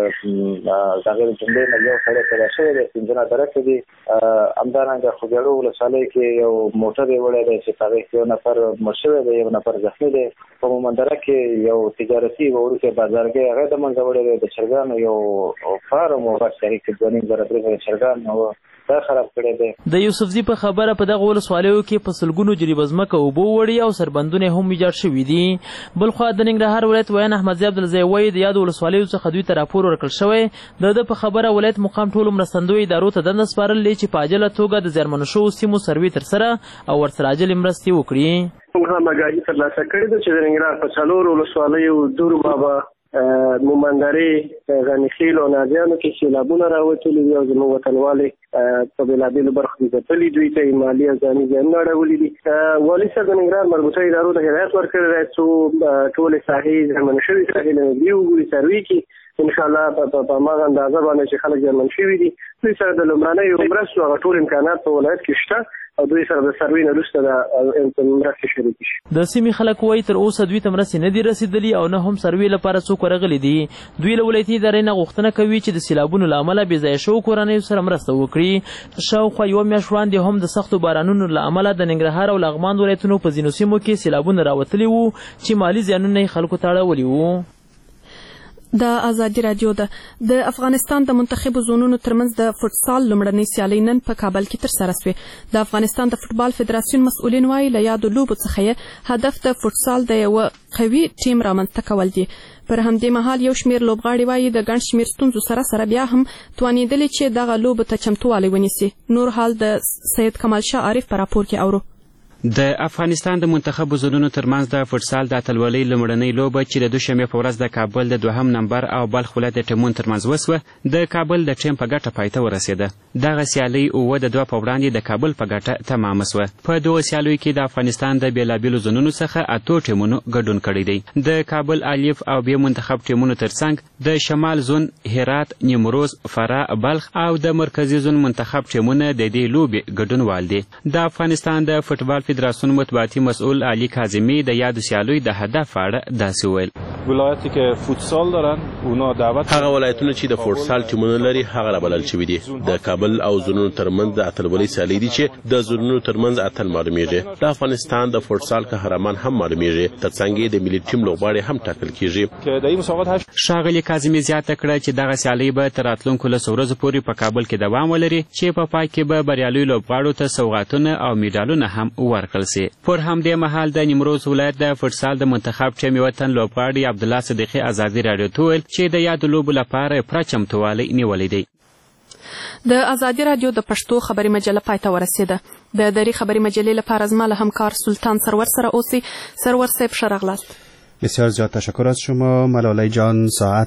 د هغې د جملې نه یو سړی پیدا شوی دی، 15 نه درکه دي. همدارنګه خوږیاړو ولسوالۍ کې یو موټر یې وړی دی چې په هغې کې یو نفر مړ شوی دی، یو نفر زخمي دی. په مومندره کې یو تجارتي وړوکی بازارګۍ هغه د منځه وړی دی. د چرګانو یو فارم و، بس هغې کې 2,500 چرګان و، دا خراب کړی دی. د یوسفزي په خبره په دغه ولسوالیو کې په سلګونو جریبه ځمکه اوبه وړي او سربندونه هم ویجاړ شوي دي. بلخوا د ننګرهار ولایت ویان احمدزی عبدالزی وایي د یادو ولسوالیو څخه دوی ته راپور ورکړل شوی. د په خبره ولایت مقام ټولو مرستندویو ادارو ته دنده سپارلې چې په عاجله توګه د زیانمنو شوو سیمو سروې ترسره او ورسره عاجلې مرستې وکړي. موږ هم آګاهي ترلاسه کړې ده چې د ننګرهار په 4 ولسوالیو دوربابا، مومندرې، غنیخیل او نازیانو کې سیلابونه راوتلي دي او زموږ وطنوالې په بېلابېلو برخو کې ځپلي، دوی ته یې مالي او ځاني زیانونه اړولي دي. والي صاحب د ننګرهار مربوطه ادارو ته هدایت ورکړی دی څو ټولې ساحې زیانمنې شوي ساحې له نږدې وګوري، سروې کړي. انشاءالله په هماغه اندازه باندې چې خلک زیانمن شوي دي دوی سره د لومړنیو مرستو هغه ټول امکانات په ولایت کې شته او دوی سره د سروې نه وروسته د مرستې شریکې شي. د سیمې خلک وایي تر اوسه دوی ته مرستې نه دي رسېدلي او نه هم سروې لپاره څوک ورغلي دي. دوی له ولایتي ادارې نه غوښتنه کوي چې د سیلابونو له امله بېځایه شوو کورنیو سره مرسته وکړي. شاوخوا 1 میاشت وړاندې هم د سختو بارانونو له امله د ننګرهار او لغمان ولایتونو په ځینو سیمو کې سیلابونه راوتلي وو چې مالي زیانونه یې خلکو ته اړولي وو. د ازادي راډیو د افغانستان د منتخبو زونونو ترمنځ د فوټسال لومړنۍ سیالۍ نن په کابل کې ترسره شوې. د افغانستان د فوټبال فدراسیون مسؤلین وایي له یادو لوبو څخه یې هدف د فوټسال د یوه قوي ټیم رامنځته کول دي. پر همدې مهال یو شمېر لوبغاړي وایي د ګڼ شمېر ستونزو سره بیا هم توانېدلي چې دغه لوبو ته چمتووالی ونیسي. نور حال د سید کمال شاه عارف په راپور کې اورو. د افغانستان د منتخبو زونونو ترمنځ د فوټسال د اتلولۍ لومړنۍ لوبه چې د دوشنبې په ورځ د کابل د 2 نمبر او بلخ ولایت د ټیمونو ترمنځ وسوه د کابل د ټیم په ګټه پای ته ورسېده. دغه سیالۍ 9-2 په وړاندې د کابل په ګټه تمامه سوه. په دغو سیالیو کې د افغانستان د بېلابېلو زونونو څخه 8 ټیمونو ګډون کړی دی. د کابل الف او بې منتخب ټیمونو ترڅنګ د شمال زون هرات، نیمروز، فراه، بلخ او د مرکزي زون منتخب ټیمونه د دې لوبې ګډونوال دي. د افغانستان د فوټبال فدراسیون مطبوعاتي مسؤل علي کاظمي د یادو سیالیو د هدف په اړه داسې وویل. ولایتی که فوتسال دارن اونا دعوت هغه ولایتونه چې د فوتسال ټیمونه لري هغه را بلل شوي دي. د کابل او زونونو ترمنځ د اتلولۍ سیالۍ دي چې د زونونو ترمنځ اتل معلومیږي. د افغانستان د فوتسال قهرمان هم معلومیږي، ترڅنګ د ملي ټیم لوبغاړي هم ټاکل کیږي. ښاغلي کاظمي زیاته کړه چې دغه سیالۍ به تر راتلونکو 10 ورځو پورې په کابل کې دوام ولري چې په پای کې به بریالیو لوبغاړو ته سوغاتونه او میډالونه هم ورکړل شي. پر همدې مهال د نیمروز ولایت د فوتسال د منتخب ټیم وطن لوبغاړي عبدالله صدیقي ازادي راډیو ته وویل چې د یادو لوبو لپاره پوره چمتووالی نیولی دی. د ازادي راډیو د پښتو خبري مجله پای ته ورسېده. د دري خبري مجلې لپاره زما له همکار سلطان سرور سره اوسئ. سرور صاحب ښه راغلاست. بسیار زیاد تشکر از شما ملاله جان. ساعت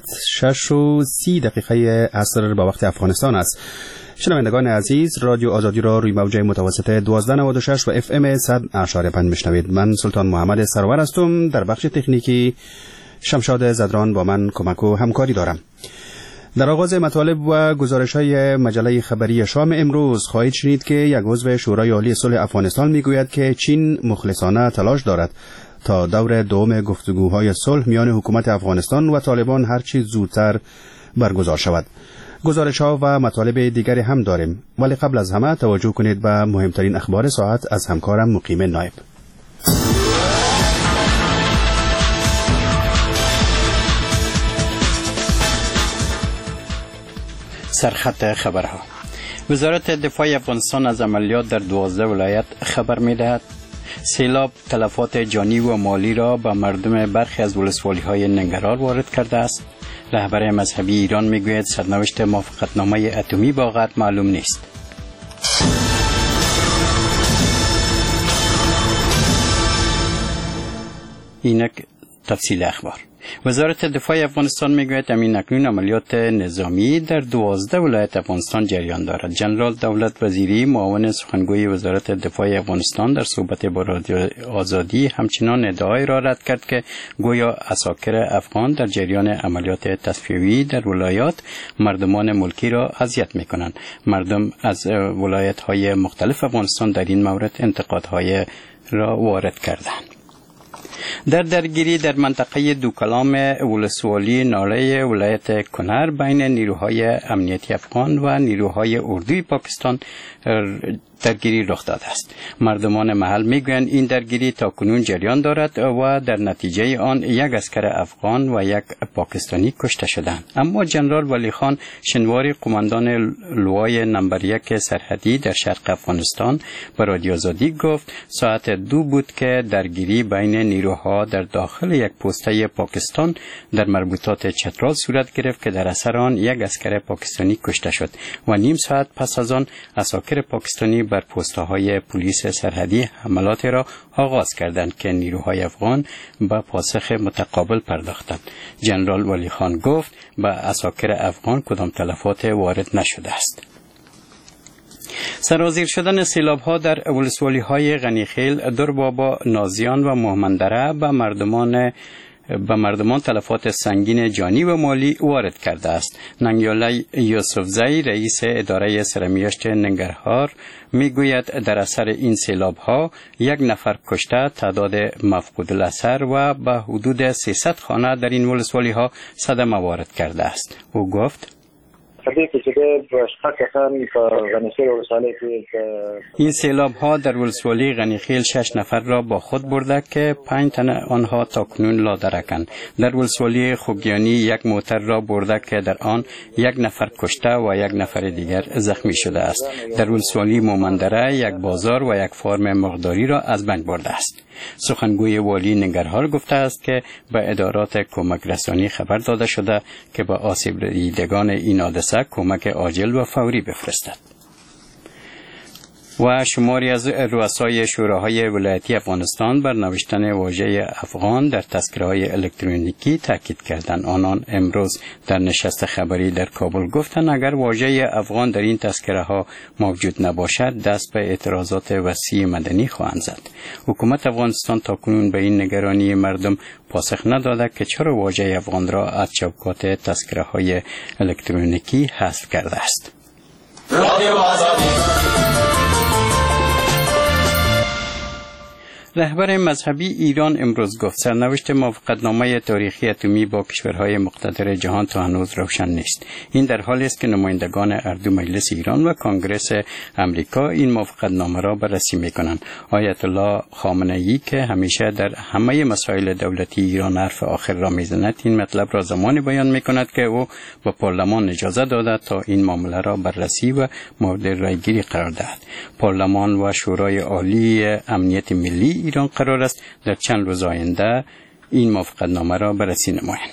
6:30 عصر با وقت افغانستان است. شنوندگان عزیز، رادیو آزادی را روی موج متوسط 1296 و FM 100.5 میشنوید. من سلطان محمد سرور هستم. در بخش تکنیکی شمشاد زدران با من کمک و همکاری دارم. در آغاز مطالب و گزارش‌های مجله خبری شام امروز خواهید شنید که یک عضو شورای عالی صلح افغانستان میگوید که چین مخلصانه تلاش دارد تا دور دوم گفتگوهای صلح میان حکومت افغانستان و طالبان هرچی زودتر برگزار شود. گزارش‌ها و مطالب دیگری هم داریم، ولی قبل از همه توجه کنید به مهمترین اخبار ساعت از همکارم مقیم نایب. سرخط خبرها. وزارت دفاع افغانستان از عملیات در 12 ولایت خبر می‌دهد. سیلاب تلفات جانی و مالی را به مردم برخی از ولسوالی‌های ننگرهار وارد کرده است. رهبر مذهبی ایران میگوید سرنوشت موافقتنامه اتمی با غرب معلوم نیست. اینک تفصیل اخبار. وزارت دفاع افغانستان میگوید همین اکنون عملیات نظامی در 12 ولایت افغانستان جریان دارد. جنرال دولت وزیری معاون سخنگوی وزارت دفاع افغانستان در صحبت با رادیو آزادی همچنان ادعای را رد کرد که گویا عساکر افغان در جریان عملیات تصفیه‌ای در ولایات مردمان ملکی را اذیت میکنند. مردم از ولایت‌های مختلف افغانستان در این مورد انتقادهای را وارد کردند. درگیری در منطقه دوکلام ولسوالی ناله ولایت کنر بین نیروهای امنیتی افغان و نیروهای اردوی پاکستان درگیری رخ داده است. مردمان محل میگویند این درگیری تاکنون جریان دارد و در نتیجه آن یک عسکر افغان و یک پاکستانی کشته شدند. اما جنرال ولی خان شنواری قماندان لوای نمبر 1 سرحدی در شرق افغانستان به رادیو آزادی گفت ساعت 2 بود که درگیری بین نیروها در داخل یک پسته پاکستان در مربوطات چترال صورت گرفت که در اثر آن یک عسکر پاکستانی کشته شد و نیم ساعت پس از آن عساکر پاکستانی بر پست‌های پلیس سرحدی حملات را آغاز کردند که نیروهای افغان به پاسخ متقابل پرداختند. جنرال ولی خان گفت به عساکر افغان کدام تلفات وارد نشده است. سرازیر شدن سیلاب‌ها در ولسوالی‌های غنیخیل، دربابا، نازیان و مهمندره به مردمان تلفات سنگین جانی و مالی وارد کرده است. ننگیاله یوسفزئی رئیس اداره سرمیاشت ننگرهار میگوید در اثر این سیلاب‌ها 1 نفر کشته، تعداد مفقود الاثر و به حدود 300 خانه در این ولسوالی‌ها صدمه وارد کرده است. او گفت این سیلاب ها در ولسوالی غنیخیل 6 نفر را با خود برده که 5 تن آنها تاکنون لادرکند. در ولسوالی خوگیانی 1 موتر را برده که در آن 1 نفر کشته و 1 نفر دیگر زخمی شده است. در ولسوالی مومندره 1 بازار و 1 فارم مرغداری را از بین برده است. سخنگوی والی ننگرهار گفته است که به ادارات کمک رسانی خبر داده شده که به آسیب دیدگان این حادثه کمک عاجل و فوری بفرستد. و شماری از رؤسای شوراهای ولایتی افغانستان بر نوشتن واژه افغان در تذکره‌های الکترونیکی تاکید کردند. آنان امروز در نشست خبری در کابل گفتند اگر واژه افغان در این تذکره‌ها موجود نباشد دست به اعتراضات وسیع مدنی خواهند زد. حکومت افغانستان تاکنون به این نگرانی مردم پاسخ نداده که چرا واژه افغان را از چوکات تذکره‌های الکترونیکی حذف کرده است. رهبر مذهبی ایران امروز گفت سرنوشت موافقتنامه تاریخی اتمی با کشورهای مقتدر جهان تا هنوز روشن نیست. این در حالی است که نمایندگان اردو مجلس ایران و کنگره امریکا این موافقتنامه را بررسی می‌کنند. آیت الله خامنه‌ای که همیشه در همه مسائل دولتی ایران حرف آخر را می‌زند، این مطلب را زمانی بیان می‌کند که او به پارلمان اجازه داده تا این معامله را بررسی و مورد رایگیری قرار دهد. پارلمان و شورای عالی امنیت ملی ایران قرار است در چند روز آینده این موافقتنامه را بررسی نمایند.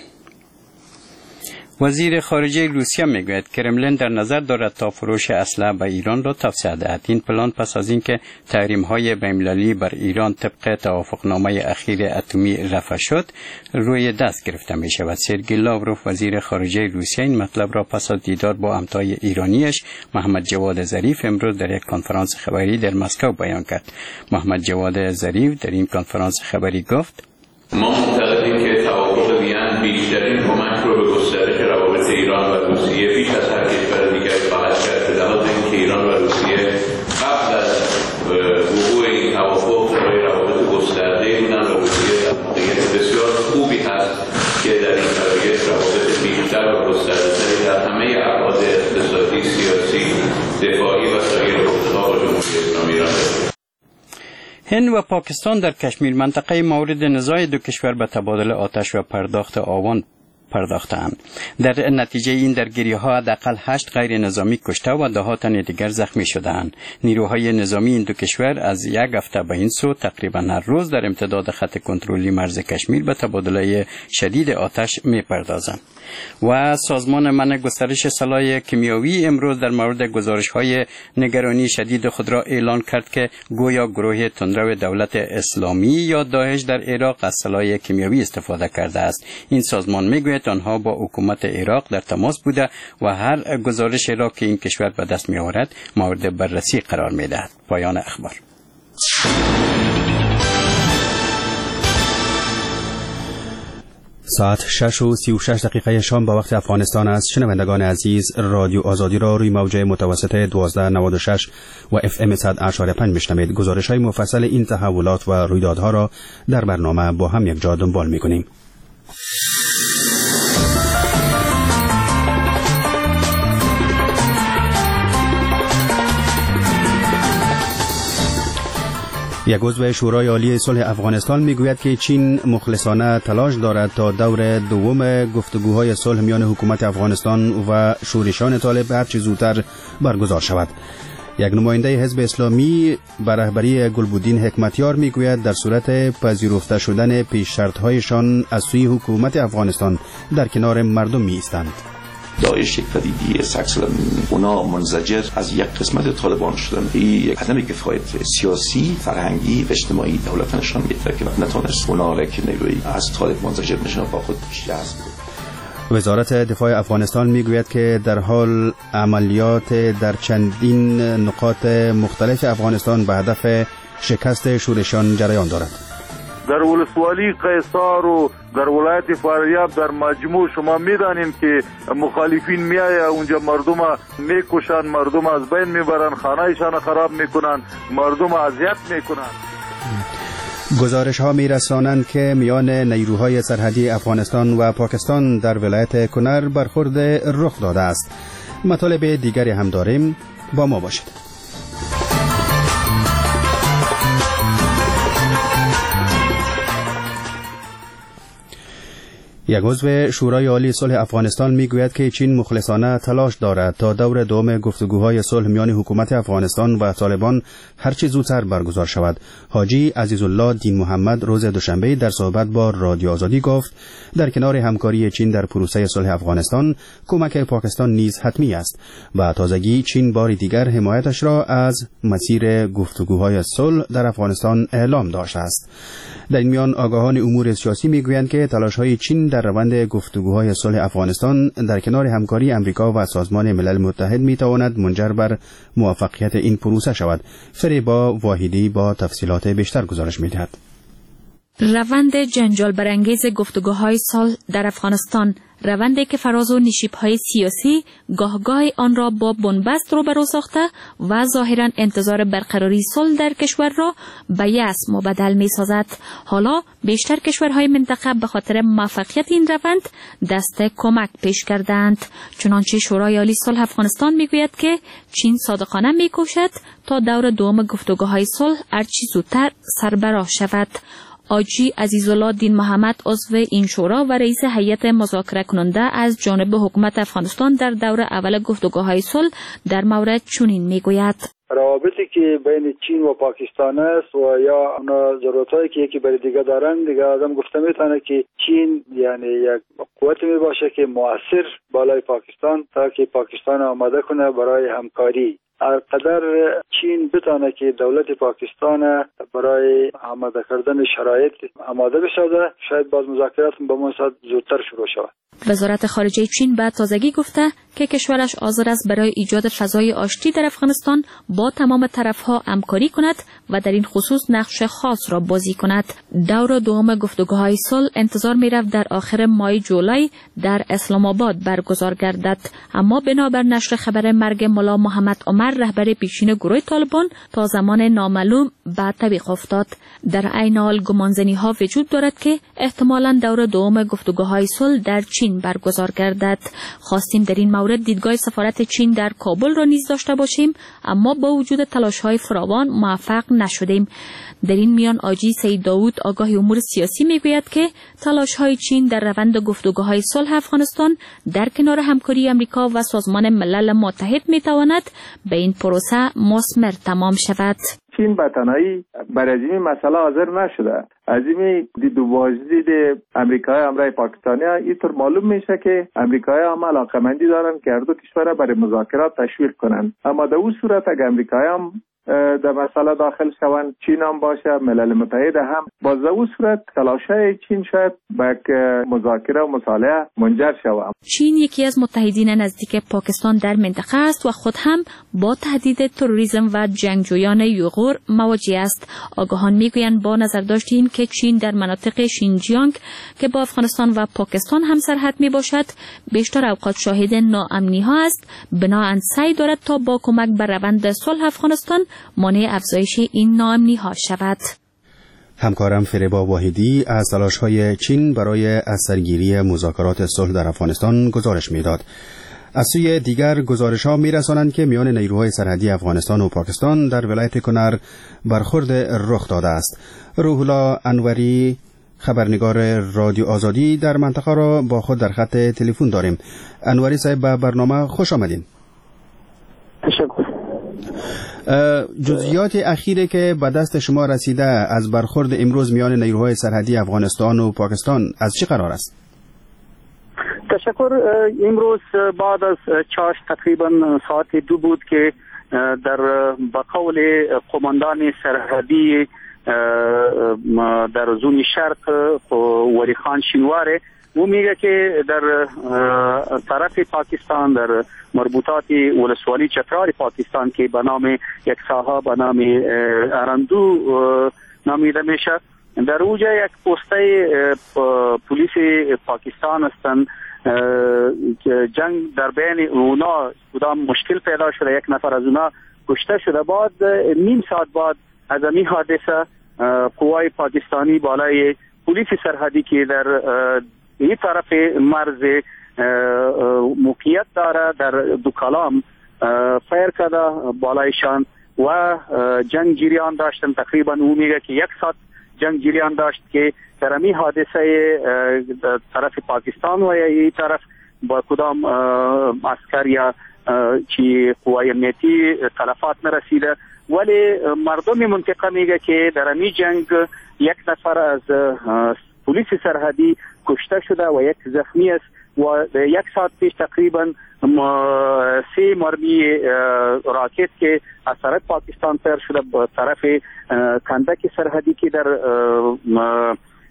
وزیر خارجه روسیه میگوید کرملین در نظر دارد تا فروش اسلحه به ایران را توسعه دهد. این پلان پس از اینکه تحریم‌های بین‌المللی بر ایران طبق توافقنامه اخیر اتمی رفع شد روی دست گرفته می شود. سرگئی لاوروف وزیر خارجه روسیه این مطلب را پس از دیدار با همتای ایرانیش محمد جواد ظریف امروز در یک کنفرانس خبری در مسکو بیان کرد. محمد جواد ظریف در این کنفرانس خبری گفت: ما معتقدیم که توافق وین بیشترین کمک رو به گسترش روابط ایران و روسیه بیش از هر کشور دیگری خواهد کرد، به لحاظ اینکه ایران و روسیه قبل از وقوع این توافق برای روابط گسترده بودن و روسیه در موقعیت بسیار خوبی هست که در این شرایط روابط بیشتر و گسترده‌تری در همه ابعاد اقتصادی، سیاسی، دفاعی و سایر حوزه‌ها با جمهوری اسلامی ایران دارد. هند و پاکستان در کشمیر منطقه مورد نزاع دو کشور به تبادل آتش و پرداخت آوان پرداختند. در نتیجه این درگیری‌ها حداقل 8 غیر نظامی کشته و 10 تن دیگر زخمی شدند. نیروهای نظامی این دو کشور از یک هفته به این سو تقریبا هر روز در امتداد خط کنترلی مرز کشمیر به تبادله شدید آتش می‌پردازند. و سازمان منع گسترش سلاح کیمیایی امروز در مورد گزارش‌های نگرانی شدید خود را اعلان کرد که گویا گروه تندرو دولت اسلامی یا داعش در عراق از سلاح کیمیایی استفاده کرده است. این سازمان میگوید آنها با حکومت عراق در تماس بوده و هر گزارش را که این کشور به دست می‌آورد مورد بررسی قرار می‌دهد. پایان اخبار. ساعت 6:36 شام به وقت افغانستان است. شنوندگان عزیز، رادیو آزادی را روی موج متوسط 1296 و FM 100.5 میشنوید. گزارش‌های مفصل این تحولات و رویدادها را در برنامه با هم یک جا دنبال می‌کنیم. یک عضو شورای عالی صلح افغانستان میگوید که چین مخلصانه تلاش دارد تا دور دوم گفتگوهای صلح میان حکومت افغانستان و شورشان طالب هرچه زودتر برگزار شود. یک نماینده حزب اسلامی به رهبری گلبودین حکمتیار میگوید در صورت پذیرفته شدن پیش شرط‌هایشان از سوی حکومت افغانستان در کنار مردم می ایستند. داعش یک پدیده سکسل، اونا منزجر از یک قسمت طالبان شدن. این یک عدم کفایت سیاسی، فرهنگی و اجتماعی دولت نشان میده که نتونست اونا را که نیروی از طالب منزجر نشون با خود جذب. وزارت دفاع افغانستان میگوید که در حال عملیات در چندین نقاط مختلف افغانستان به هدف شکست شورشان جریان دارد. در ولسوالی قیصار و در ولایت فاریاب در مجموع شما میدانیم که مخالفین میآیه اونجا مردم میکشن، مردم از بین میبرن، خانهایشان خراب میکنن، مردم اذیت میکنن. گزارش ها میرسانند که میان نیروهای سرحدی افغانستان و پاکستان در ولایت کنر برخورد رخ داده است. مطالب دیگری هم داریم، با ما باشید. یک عضو شورای عالی صلح افغانستان میگوید که چین مخلصانه تلاش دارد تا دور دوم گفتگوهای صلح میان حکومت افغانستان و طالبان هرچه زودتر برگزار شود. حاجی عزیزالله دین محمد روز دوشنبه در صحبت با رادیو آزادی گفت در کنار همکاری چین در پروسه صلح افغانستان کمک پاکستان نیز حتمی است و تازگی چین بار دیگر حمایتش را از مسیر گفتگوهای صلح در افغانستان اعلام داشته است. در این میان آگاهان امور سیاسی میگویند که تلاش‌های چین در روند گفتگوهای صلح افغانستان در کنار همکاری امریکا و سازمان ملل متحد میتواند منجر بر موفقیت این پروسه شود. فریبا واحدی با تفصیلات بیشتر گزارش میدهد. روند جنجال برانگیز گفتگوهای صلح در افغانستان، روندی که فراز و نشیب‌های سیاسی گاه آن را با بنبست روبرو ساخته و ظاهراً انتظار برقراری صلح در کشور را به یأس مبدل می‌سازد. حالا بیشتر کشورهای منطقه به خاطر موفقیت این روند دست کمک پیش کردند. چنانچه شورای عالی صلح افغانستان میگوید که چین صادقانه میکوشد تا دور دوم گفتگوهای صلح هرچه زودتر سربراه شود. آجی عزیزالله دین محمد عضو این شورا و رئیس هیئت مذاکره کننده از جانب حکومت افغانستان در دور اول گفتگوهای صلح در مورد چنین میگوید: روابطی که بین چین و پاکستان است و یا اونا ضرورتایی که یکی برای دیگه دارن، دیگه آدم گفته میتونه که چین یعنی یک قوت می باشه که مؤثر بالای پاکستان تا که پاکستان آماده کنه برای همکاری. هر قدر چین بتونه که دولت پاکستان برای آماده کردن شرایط آماده بسازه، شاید باز مذاکرات به مصد زودتر شروع شود. وزارت خارجه چین به تازگی گفته که کشورش حاضر است برای ایجاد فضای آشتی در افغانستان با تمام طرفها همکاری کند و در این خصوص نقش خاص را بازی کند. دور دوم گفتگوهای صلح انتظار می‌رفت در آخر ماه جولای در اسلام آباد برگزار گردد، اما بنابر نشر خبر مرگ ملا محمد عمر رهبر پیشین گروه طالبان تا زمان نامعلوم به تعویق افتاد. در عین حال گمانزنی‌ها وجود دارد که احتمالاً دور دوم گفتگوهای صلح در چین برگزار گردد. خواستیم در این مورد دیدگاه سفارت چین در کابل را نیز داشته باشیم، اما با وجود تلاش‌های فراوان موفق نشدیم. در این میان آجی سید داوود آگاه امور سیاسی میگوید که تلاش‌های چین در روند گفتگوهای صلح افغانستان در کنار همکاری آمریکا و سازمان ملل متحد میتواند به این پروسه مثمر تمام شود. چین به تنهایی برای این مسئله حاضر نشده. از این دید و واجدید امریکایی همراه پاکستانی اینطور معلوم میشه که امریکایی هم علاقمندی دارن که هر دو کشور برای مذاکرات تشویق کنن، اما در اون صورت اگر امریکایی هم در مسئله داخل شوند، چین هم باشه، ملل متحد هم، باز در اون صورت تلاش‌های چین شاید به مذاکره و مصالحه منجر شود. چین یکی از متحدین نزدیک پاکستان در منطقه است و خود هم با تهدید تروریسم و جنگجویان یوغور مواجه است. آگاهان میگویند با نظر داشت این که چین در مناطق شینجیانگ که با افغانستان و پاکستان هم سرحد می باشد بیشتر اوقات شاهد ناامنی ها است، بنابراین سعی دارد تا با کمک به روند صلح افغانستان مانع افزایش این ناامنی ها شود. همکارم فریبا واحدی از تلاش‌های چین برای از سرگیری مذاکرات صلح در افغانستان گزارش می‌داد. از سوی دیگر گزارش‌ها می‌رسانند که میان نیروهای سرحدی افغانستان و پاکستان در ولایت کنر برخورد رخ داده است. روح الله انوری خبرنگار رادیو آزادی در منطقه را با خود در خط تلفن داریم. انوری صاحب به برنامه خوش آمدین. تشکر. جزئیات اخیری که به دست شما رسیده از برخورد امروز میان نیروهای سرحدی افغانستان و پاکستان از چه قرار است؟ تشکر. امروز بعد از چاش تقریبا ساعت 2 بود که در بقول قماندان سرحدی در زون شرق ولی خان شینواره او میگه که در طرف پاکستان در مربوطات ولسوالی چترال پاکستان که به نام یک ساحه به نام ارندو نامیده میشه، در اوجا یک پسته پلیس پاکستان هستند. جنگ در بین اونا کدام مشکل پیدا شده، یک نفر از اونا کشته شده. بعد نیم ساعت بعد از این حادثه قوای پاکستانی بالای پلیس سرحدی که در این طرف مرز موقعیت داره در دو کلام فیر کرده بالایشان و جنگ جریان داشتن. تقریبا او میگه که 1 ساعت جنگ جریان داشت که در این حادثه طرف پاکستان و این طرف با کدام عسکر یا چی قوای امنیتی تلفات نرسیده، ولی مردم منطقه میگه که در این جنگ 1 نفر از پلیس سرحدی کشته شده و 1 زخمی است و 1 ساعت پیش تقریبا 3 مرمی راکت که از طرف پاکستان فیر شده به طرف کندک سرحدی که در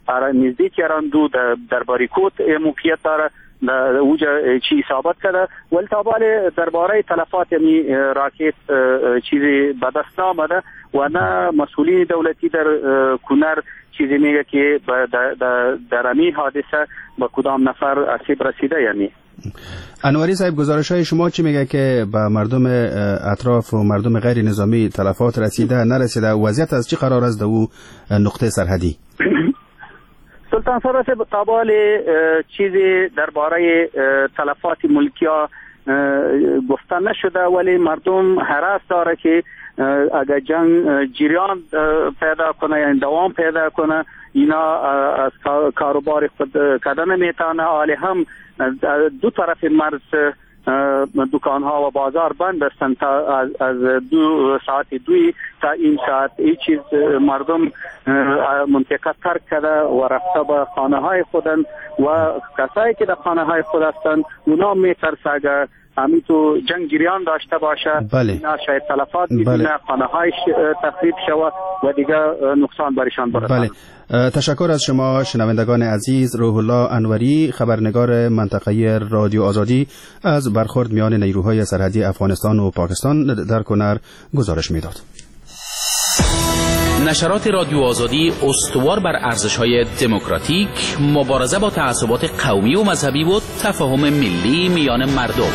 نزدیک اراندو در باریکوت موقعیت داره اوجا چی ثابت کرده ولی تابال درباره تلفات یعنی راکت چیزی به دست آمده و نه مسئولین دولتی در کنر چیزی میگه که در امی حادثه با کدام نفر آسیب رسیده یعنی. انوری صاحب گزارش های شما چی میگه که به مردم اطراف و مردم غیر نظامی تلفات رسیده نرسیده وضعیت از چی قرار است در او نقطه سرحدی؟ سلطان صاحب تابال چیزی درباره تلفات ملکیا گفتن نشده ولی مردم حراس داره که اگر جنگ جریان پیدا کنه یعنی دوام پیدا کنه اینا از کاروبار خود کردن نمیتونه حالی هم دو طرف مرز دکان ها و بازار بند هستند تا از 2 ساعت تا این ساعت هیچ چیز مردم منطقه ترک کرده و رفته به خانه های خودن و کسایی که در خانه های خود هستند اونا میترسه اگر همین تو جنگ جریان داشته باشه اینا شاید تلفات ببینه خانه های تخریب شود و دیگه نقصان برشان برسند. بله. تشکر از شما شنوندگان عزیز. روح الله انوری خبرنگار منطقه رادیو آزادی از برخورد میان نیروهای سرحدی افغانستان و پاکستان در کنر گزارش میداد. نشرات رادیو آزادی استوار بر ارزش‌های دموکراتیک، مبارزه با تعصبات قومی و مذهبی و تفاهم ملی میان مردم.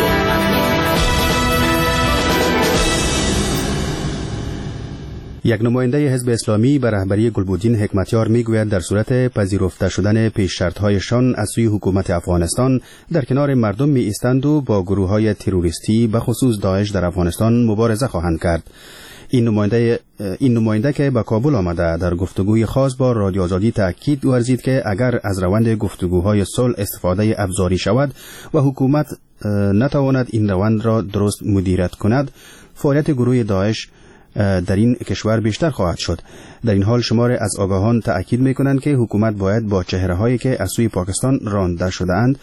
یک نماینده حزب اسلامی به رهبری گلبودین حکمتیار میگوید در صورت پذیرفته شدن پیش شرط‌هایشان از سوی حکومت افغانستان در کنار مردم می ایستند و با گروه‌های تروریستی به خصوص داعش در افغانستان مبارزه خواهند کرد. این نماینده که به کابل آمده در گفتگوی خاص با رادیو آزادی تاکید ورزید که اگر از روند گفتگوهای صلح استفاده ابزاری شود و حکومت نتواند این روند را درست مدیریت کند، فعالیت گروه داعش در این کشور بیشتر خواهد شد. در این حال شمار از آگاهان تأکید می‌کنند که حکومت باید با چهره‌هایی که از سوی پاکستان رانده شده‌اند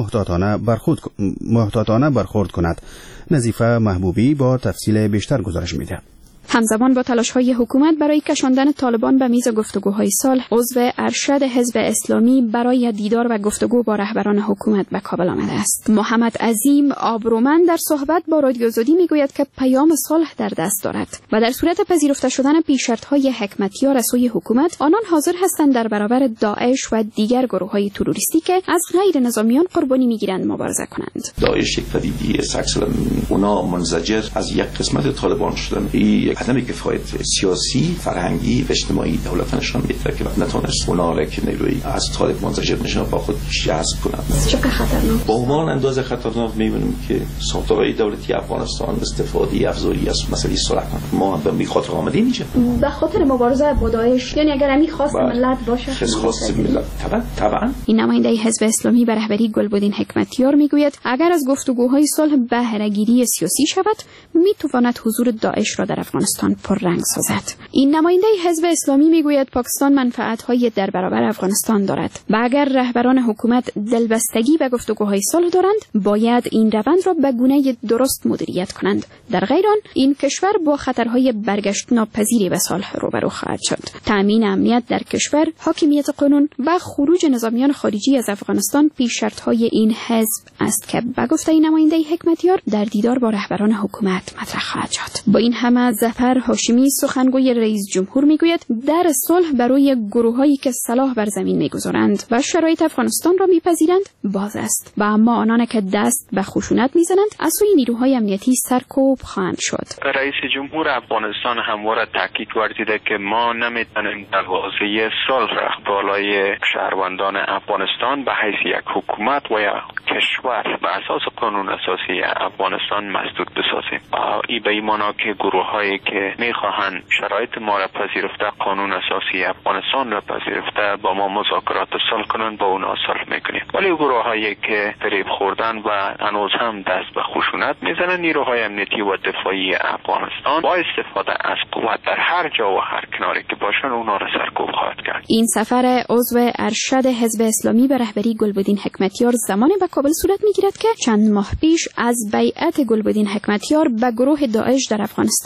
محتاطانه برخورد کند. نظیفه محبوبی با تفصیل بیشتر گزارش می‌دهد. همزمان با تلاش‌های حکومت برای کشاندن طالبان به میز گفتگوهای صلح، عضو ارشد حزب اسلامی برای دیدار و گفتگو با رهبران حکومت به کابل آمده است. محمد عظیم آبرومند در صحبت با رادیو آزادی میگوید که پیام صلح در دست دارد و در صورت پذیرفته شدن پیش‌شرط‌های حکمتیار از سوی حکومت آنان حاضر هستند در برابر داعش و دیگر گروه‌های تروریستی که از غیر نظامیان قربانی میگیرند مبارزه کنند. داعش یک پدیده اصلا اونا منزجر از یک قسمت طالبان شدن. عدم کفایت سیاسی، فرهنگی و اجتماعی دولتشان میده که نتونست اونا را که نیروی از طالب منزجر نشون با خود جذب کنند. چقدر خطرناک؟ با همان اندازه خطرناک میبینیم که ساختارهای دولتی افغانستان استفاده افزاری از مسئله صلح کنند. ما به می خاطر آمده اینجا به خاطر مبارزه با داعش، یعنی اگر امی خواست ملت باشه خواست ملت طبعا. این نماینده حزب اسلامی به رهبری گلبودین حکمتیار میگوید اگر از گفتگوهای صلح بهره‌گیری سیاسی شود میتواند حضور داعش را در افغانستان پررنگ سازد. این نماینده حزب اسلامی میگوید پاکستان منفعت‌های در برابر افغانستان دارد و اگر رهبران حکومت دلبستگی به گفتگوهای صلح دارند باید این روند را به گونه درست مدیریت کنند. در غیر آن این کشور با خطرهای برگشت ناپذیری به صلح روبرو خواهد شد. تأمین امنیت در کشور، حاکمیت قانون و خروج نظامیان خارجی از افغانستان پیش شرط‌های این حزب است که به گفته این نماینده حکمتیار در دیدار با رهبران حکومت مطرح خواهد شد. با این همه ظفر هاشمی سخنگوی رئیس جمهور میگوید در صلح برای گروهایی که سلاح بر زمین میگذارند و شرایط افغانستان را میپذیرند باز است و اما آنان که دست به خشونت میزنند از سوی نیروهای امنیتی سرکوب خواهند شد. رئیس جمهور افغانستان همواره تاکید ورزیده که ما نمیتونیم دروازه صلح را بالای شهروندان افغانستان به حیث یک حکومت و یا کشور به اساس قانون اساسی افغانستان مسدود بسازیم. این به این معنی که گروه‌هایی که میخواهند شرایط ما را پذیرفته، قانون اساسی افغانستان را پذیرفته، با ما مذاکرات صلح کنند با اونا صلح میکنیم. ولی گروه‌هایی که فریب خوردن و هنوز هم دست به خشونت میزنن، نیروهای امنیتی و دفاعی افغانستان با استفاده از قوت در هر جا و هر کناری که باشن اونا را سرکوب خواهد کرد. این سفر عضو ارشد حزب اسلامی به رهبری گلبودین حکمتیار زمانی به کابل صورت میگیرد که چند ماه پیش از بیعت گلبودین حکمتیار به گروه داعش در افغانستان پرده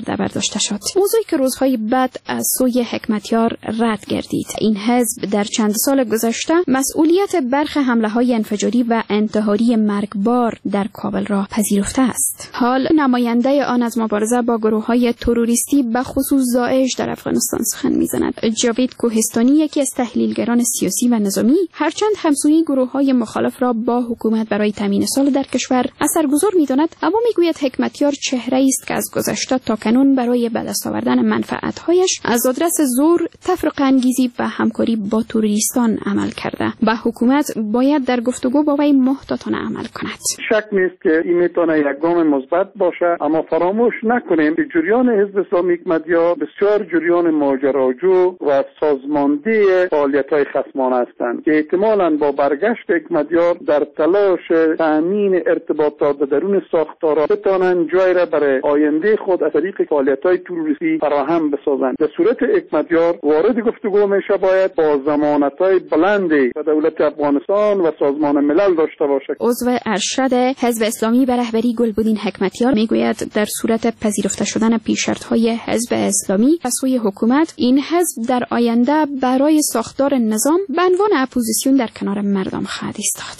پرده برداشته شد. موضوعی که روزهای بعد از سوی حکمتیار رد گردید. این حزب در چند سال گذشته مسئولیت برخی حمله‌های انفجاری و انتحاری مرگبار در کابل را پذیرفته است. حال نماینده آن از مبارزه با گروه‌های تروریستی به خصوص داعش در افغانستان سخن می‌زند. جاوید کوهستانی، یکی از تحلیلگران سیاسی و نظامی، هرچند همسویی گروه‌های مخالف را با حکومت برای تامین صلح در کشور اثرگذار می‌داند، اما می‌گوید حکمتیار چهره‌ای است که از گذشته تا کنون برای به دست آوردن منفعت‌هایش از آدرس زور، تفرقه انگیزی و همکاری با تروریستان عمل کرده. به حکومت باید در گفتگو با وی محتاطانه عمل کند. شک نیست که این میتونه یک گام مثبت باشه، اما فراموش نکنیم که جریان حزب اسلامی حکمتیار بسیار جریان ماجراجو و سازماندهی فعالیت‌های خصمانه هستند که احتمالاً با برگشت حکمتیار در تلاش تامین ارتباطات درون ساختارها بتوانند جای را برای آینده خود از طریق فعالیت‌های تروریستی فراهم بسازند. در صورت حکمتیار وارد گفتگو میشه باید با ضمانت‌های بلندی و دولت افغانستان و سازمان ملل داشته باشد. عضو ارشد حزب اسلامی به رهبری گلبدین حکمتیار میگوید در صورت پذیرفته شدن پیشرفت‌های حزب اسلامی از سوی حکومت، این حزب در آینده برای ساختار نظام به عنوان اپوزیسیون در کنار مردم خواهد ایستاد.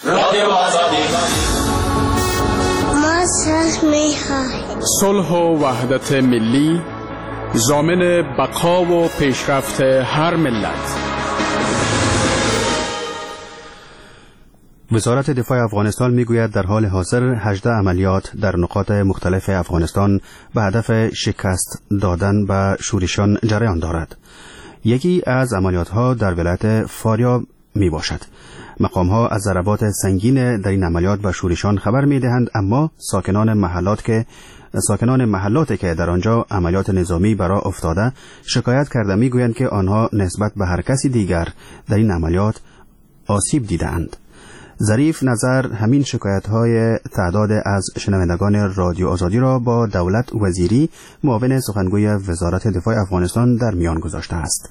صلح و وحدت ملی ضامن بقا و پیشرفت هر ملت. وزارت دفاع افغانستان میگوید در حال حاضر 18 عملیات در نقاط مختلف افغانستان به هدف شکست دادن به شورشیان جریان دارد. یکی از عملیات‌ها در ولایت فاریاب می باشد. مقام‌ها از ضربات سنگین در این عملیات به شورشیان خبر می‌دهند، اما ساکنان محلاتی که در آنجا عملیات نظامی برا افتاده شکایت کرده میگویند که آنها نسبت به هر کسی دیگر در این عملیات آسیب دیدند. ظریف نظر همین شکایت‌های تعداد از شنوندگان رادیو آزادی را با دولت وزیری، معاون سخنگوی وزارت دفاع افغانستان، در میان گذاشته است.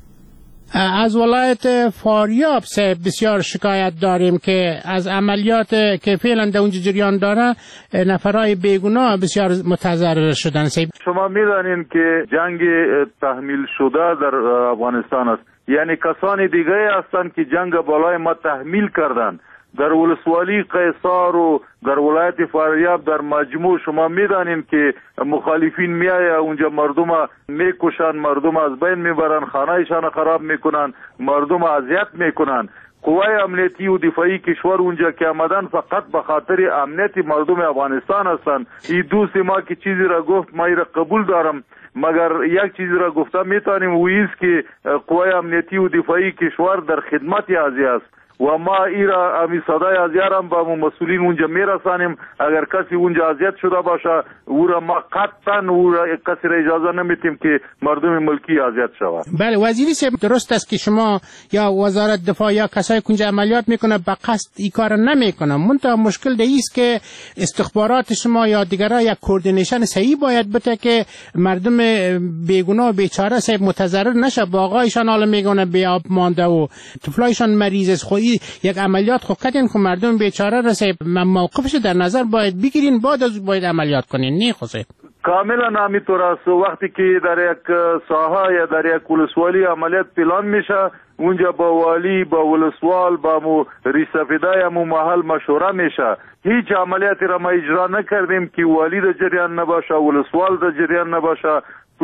از ولایت فاریاب بسیار شکایت داریم که از عملیات که فعلا در اونجا جریان داره نفرای بیگناه بسیار متضرر شدن. شما میدانین که جنگ تحمیل شده در افغانستان است، یعنی کسان دیگه هستند که جنگ بالای ما تحمیل کردند. در ولسوالی قیصار و در ولایت فاریاب در مجموع شما میدانین که مخالفین میایه اونجا مردم میکشن، مردم از بین میبرن، خانهایشان خراب میکنن، مردم اذیت میکنن. قوای امنیتی و دفاعی کشور اونجا که آمدن فقط به خاطر امنیت مردم افغانستان هستند. این دوست ما که چیزی را گفت ما را قبول دارم، مگر یک چیزی را گفته میتونیم و ایست که قوای امنیتی و دفاعی کشور در خدمت ازی است و ما ایرا امی صدای ازیارم با مسئولین اونجا میرسانیم. اگر کسی اونجا اذیت شده باشه او را ما قطعا او را کسی را اجازه نمیتیم که مردم ملکی اذیت شود. بله وزیری صاحب، درست است که شما یا وزارت دفاع یا کسایی که اونجا عملیات میکنه به قصد این کار نمیکنه، منتها مشکل ده است که استخبارات شما یا دیگرها یک کوردینیشن صحیح باید بده که مردم بیگناه و بیچاره صاحب متضرر نشه. باغایشان حالا میگونه بی آب مانده و طفلایشان مریض است. یک عملیات خود کردین که مردم بیچاره رسه، موقفش در نظر باید بگیرین، بعد از باید عملیات کنین. نه خوزه کاملا همینطور است. وقتی که در یک ساحه یا در یک ولسوالی عملیات پلان میشه، اونجا با والی، با ولسوال، با ریسفیدای محل مشوره میشه. هیچ عملیاتی را ما اجرا نکردیم که والی در جریان نباشه، ولسوال در جریان نباشه،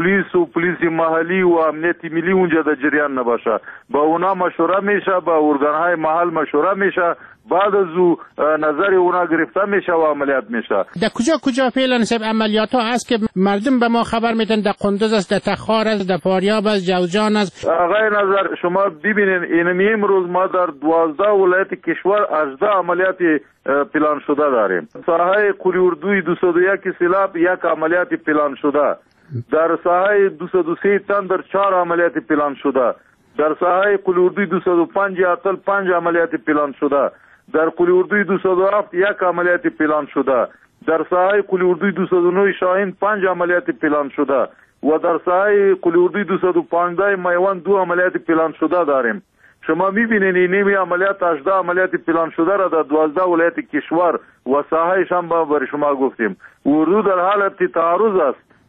پلیس محلی و امنیت ملی اونجا در جریان نباشه. با اونا مشوره میشه، با ارگانهای محل مشوره میشه، بعد از او نظر اونا گرفته میشه و عملیات میشه. در کجا فعلا سب عملیات ها هست که مردم به ما خبر میدن؟ در قندوز است، در تخار است، در فاریاب است، جوزجان است. آقای نظر شما ببینین این امروز ما در 12 ولایت کشور 18 عملیات پلان شده داریم. ساحه قلی اردوی 201 سیلاب یک عملیات پلان شده. در ساحه 203 تندر 4 عملیات پلان شده. در ساحه قلی اردوی 205 اتل 5 عملیات پلان شده. در قلی اردوی 207 یک عملیات پلان شده. در ساحه قلی اردوی 209 شاهین 5 عملیات پلان شده و در ساحه قلی اردوی 215 میوان 2 عملیات پلان شده داریم. شما میبینین این نیمی عملیات 18 عملیات پلان شده را در 12 ولایت کشور و ساحه‌اش هم بر شما گفتیم. اردو در حالت تعارض است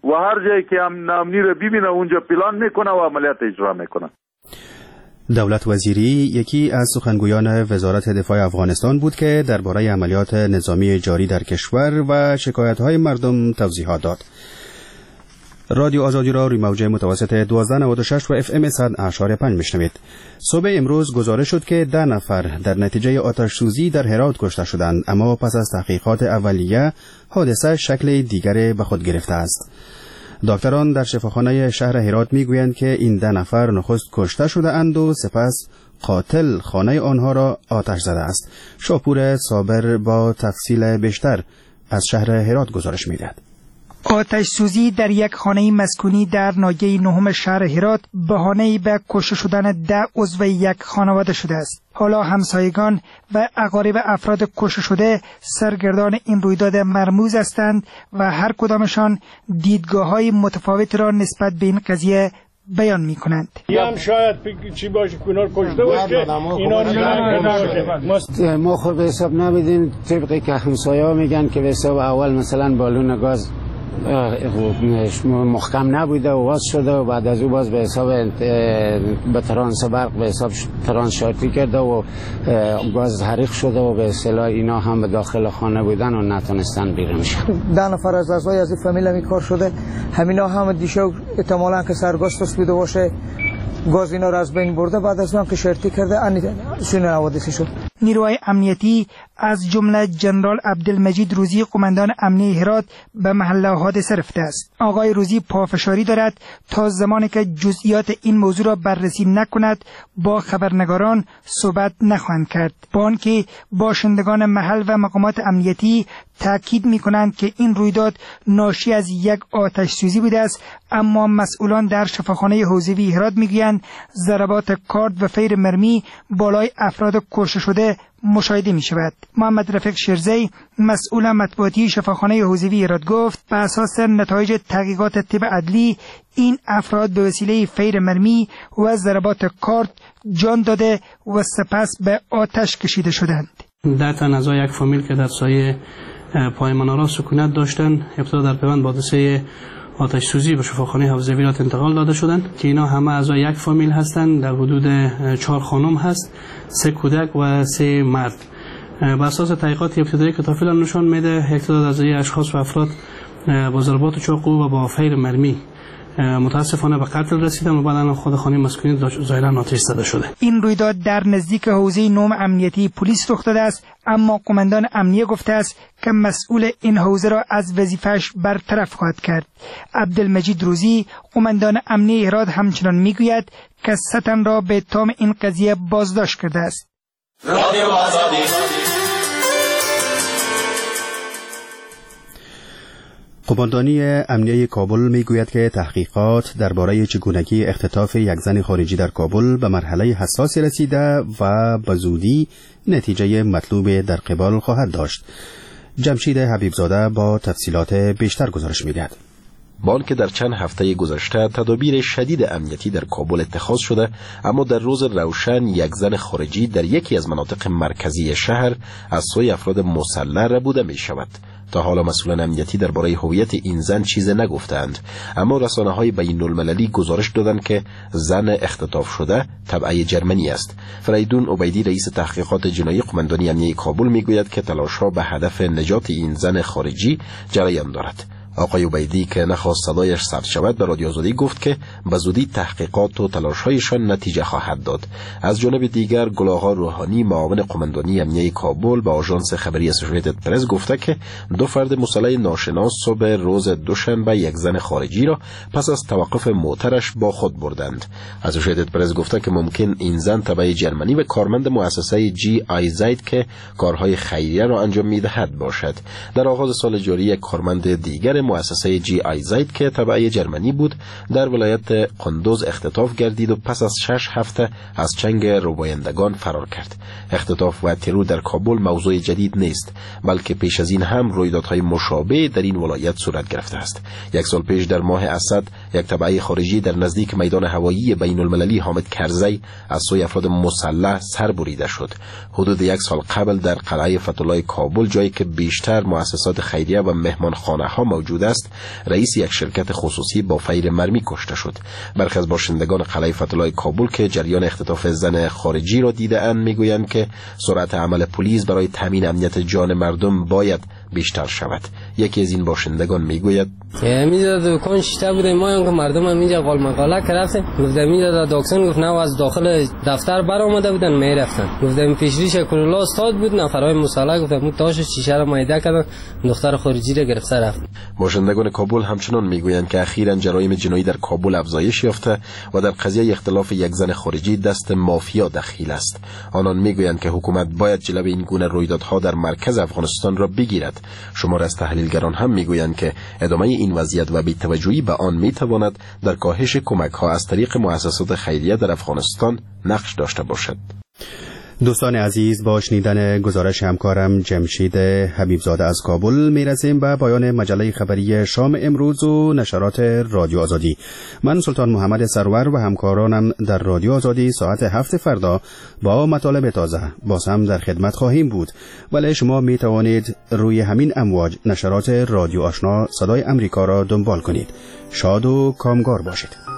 و هر جایی که ناامنی رو ببینه اونجا پلان میکنه و عملیات اجرا میکنه. دولت وزیری یکی از سخنگویان وزارت دفاع افغانستان بود که درباره عملیات نظامی جاری در کشور و شکایت‌های مردم توضیحات داد. رادیو آزادی را روی موج متوسط 1296 و FM 100.5 میشنوید. صبح امروز گزارش شد که 10 نفر در نتیجه آتش سوزی در هرات کشته شدند، اما پس از تحقیقات اولیه حادثه شکل دیگری به خود گرفته است. دکتران در شفاخانه شهر هرات میگویند که این 10 نفر نخست کشته شده اند و سپس قاتل خانه آنها را آتش زده است. شاپور صابر با تفصیل بیشتر از شهر هرات گزارش میدهد. آتش سوزی در یک خانه مسکونی در ناحیه 9 شهر هرات بهانه‌ای به کشته شدن 10 عضو یک خانواده شده است. حالا همسایگان و اقارب افراد کشته شده سرگردان این رویداد مرموز هستند و هر کدامشان دیدگاه‌های متفاوتی را نسبت به این قضیه بیان می‌کنند. هم شاید چی باشه کنار کشته باشه اینا ما خود به حساب نمیدیم، طبقی که همسایه‌ها میگن که به حساب اول مثلا بالون گاز محکم نبوده و واز شده و بعد از او باز به حساب به ترانس برق به حساب ترانس شارتی کرده و گاز حریق شده و به اصطلاح اینا هم به داخل خانه بودن و نتونستن بیرون شدن. 10 نفر از اعضای از فامیل می کار شده، همینا هم دیشب احتمالاً که سرگاست بوده باشه گاز اینا را از بین برده، بعد از اون که شرطی کرده شنو حوادثی شد. نیروهای امنیتی از جمله جنرال عبدالمجید روزی قماندان امنیه هرات به محل حادثه رفته است. آقای روزی پافشاری دارد تا زمانی که جزئیات این موضوع را بررسی نکند با خبرنگاران صحبت نخواهند کرد. با آنکه باشندگان محل و مقامات امنیتی تاکید می‌کنند که این رویداد ناشی از یک آتش سوزی بوده است، اما مسئولان در شفاخانه حوزوی هرات میگویند ضربات کارد و فیر مرمی بالای افراد کشته شده مشاهده می شود. محمد رفیق شیرزی مسئول مطبوعاتی شفاخانه حوزوی هرات گفت به اساس نتایج تحقیقات طب عدلی این افراد به وسیله فیر مرمی و ضربات کارد جان داده و سپس به آتش کشیده شدند. 10 تن از یک فامیل که در سایه پای منارا سکونت داشتند ابتدا در پیوند با حادثه آتش سوزی به شفاخانه حوزوی هرات انتقال داده شدند که اینا همه اعضای یک فامیل هستند. در حدود 4 خانم هست، 3 کودک و 3 مرد. بر اساس تحقیقات ابتدایی که تافل نشان میده یک تعداد از اشخاص و افراد با ضربات چاقو و با فیر مرمی متاسفانه به قتل رسیدن و بعداً خود خانه مسکونی ظاهراً آتش زده شده. این رویداد در نزدیک حوزه 9 امنیتی پلیس رخ داده است، اما قماندان امنیه گفته است که مسئول این حوزه را از وظیفه‌اش برطرف خواهد کرد. عبدالمجید روزی قماندان امنیه هرات همچنان میگوید که 3 تن را به اتهام این قضیه بازداشت کرده است. قماندانی امنیه کابل میگوید که تحقیقات درباره چگونگی اختطاف یک زن خارجی در کابل به مرحله حساسی رسیده و به زودی نتیجه مطلوب در قبال خواهد داشت. جمشید حبیبزاده با تفصیلات بیشتر گزارش میدهد. با آنکه در چند هفته گذشته تدابیر شدید امنیتی در کابل اتخاذ شده، اما در روز روشن یک زن خارجی در یکی از مناطق مرکزی شهر از سوی افراد مسلح ربوده می شود. تا حالا مسئولان امنیتی درباره هویت این زن چیز نگفتند، اما رسانه‌های بین‌المللی گزارش دادند که زن اختطاف شده تبعه جرمنی است. فریدون عبیدی رئیس تحقیقات جنایی قماندانی امنیه کابل میگوید که تلاش‌ها به هدف نجات این زن خارجی جریان دارد. آقای عبیدی که نخواست صدایش ثبت شود به رادیو آزادی گفت که به زودی تحقیقات و تلاش‌هایشان نتیجه خواهد داد. از جانب دیگر گل آقا روحانی معاون قماندانی امنیه کابل به آژانس خبری اسوسییتد پرس گفته که 2 فرد مسلح ناشناس صبح روز دوشنبه یک زن خارجی را پس از توقف موترش با خود بردند. اسوسییتد پرس گفته که ممکن این زن تبع جرمنی و کارمند مؤسسه GIZ که کارهای خیریه را انجام می‌دهد باشد. در آغاز سال جاری یک کارمند دیگر مؤسسه GIZ که تبع جرمنی بود در ولایت قندوز اختطاف گردید و پس از 6 هفته از چنگ ربایندگان فرار کرد. اختطاف و ترور در کابل موضوع جدید نیست، بلکه پیش از این هم رویدادهای مشابه در این ولایت صورت گرفته است. 1 سال پیش در ماه اسد یک تبع خارجی در نزدیک میدان هوایی بین‌المللی حامد کرزی از سوی افراد مسلح سر بریده شد. حدود 1 سال قبل در قلعه فتح الله کابل، جایی که بیشتر مؤسسات خیریه و مهمانخانه‌ها موجود موجود است، رئیس یک شرکت خصوصی با فیر مرمی کشته شد. برخی از باشندگان قلعه فتح الله کابل که جریان اختطاف زن خارجی را دیده‌اند میگویند که سرعت عمل پلیس برای تامین امنیت جان مردم باید بیشتر شود. یکی از این باشندگان میگوید اینجا دکان شیشته بوده، ما هم که مردم هم اینجا قال مقاله کردن، گفتم اینجا داکسون گفت نه از داخل دفتر بر آمده بودن میرفتن، گفتم پیشریش کلولا استاد بود، نفرای مسلح گفتم تاش شیشه را مایده کردن، دختر خارجی را گرفته رفت. باشندگان کابل همچنان میگویند که اخیراً جرایم جنایی در کابل افزایش یافته و در قضیه اختلاف یک زن خارجی دست مافیا دخیل است. آنان میگویند که حکومت باید جلوی این گونه رویدادها در مرکز افغانستان را بگیرد. شمار از تحلیلگران هم میگویند که ادامه این وضعیت و بی‌توجهی به آن میتواند در کاهش کمک‌ها از طریق مؤسسات خیریه در افغانستان نقش داشته باشد. دوستان عزیز، با شنیدن گزارش همکارم جمشید حبیبزاده از کابل میرسیم به پایان مجله خبری شام امروز و نشرات رادیو آزادی. من سلطان محمد سرور و همکارانم در رادیو آزادی ساعت 7 فردا با مطالب تازه باز هم در خدمت خواهیم بود. ولی شما می توانید روی همین امواج نشرات رادیو آشنا صدای امریکا را دنبال کنید. شاد و کامگار باشید.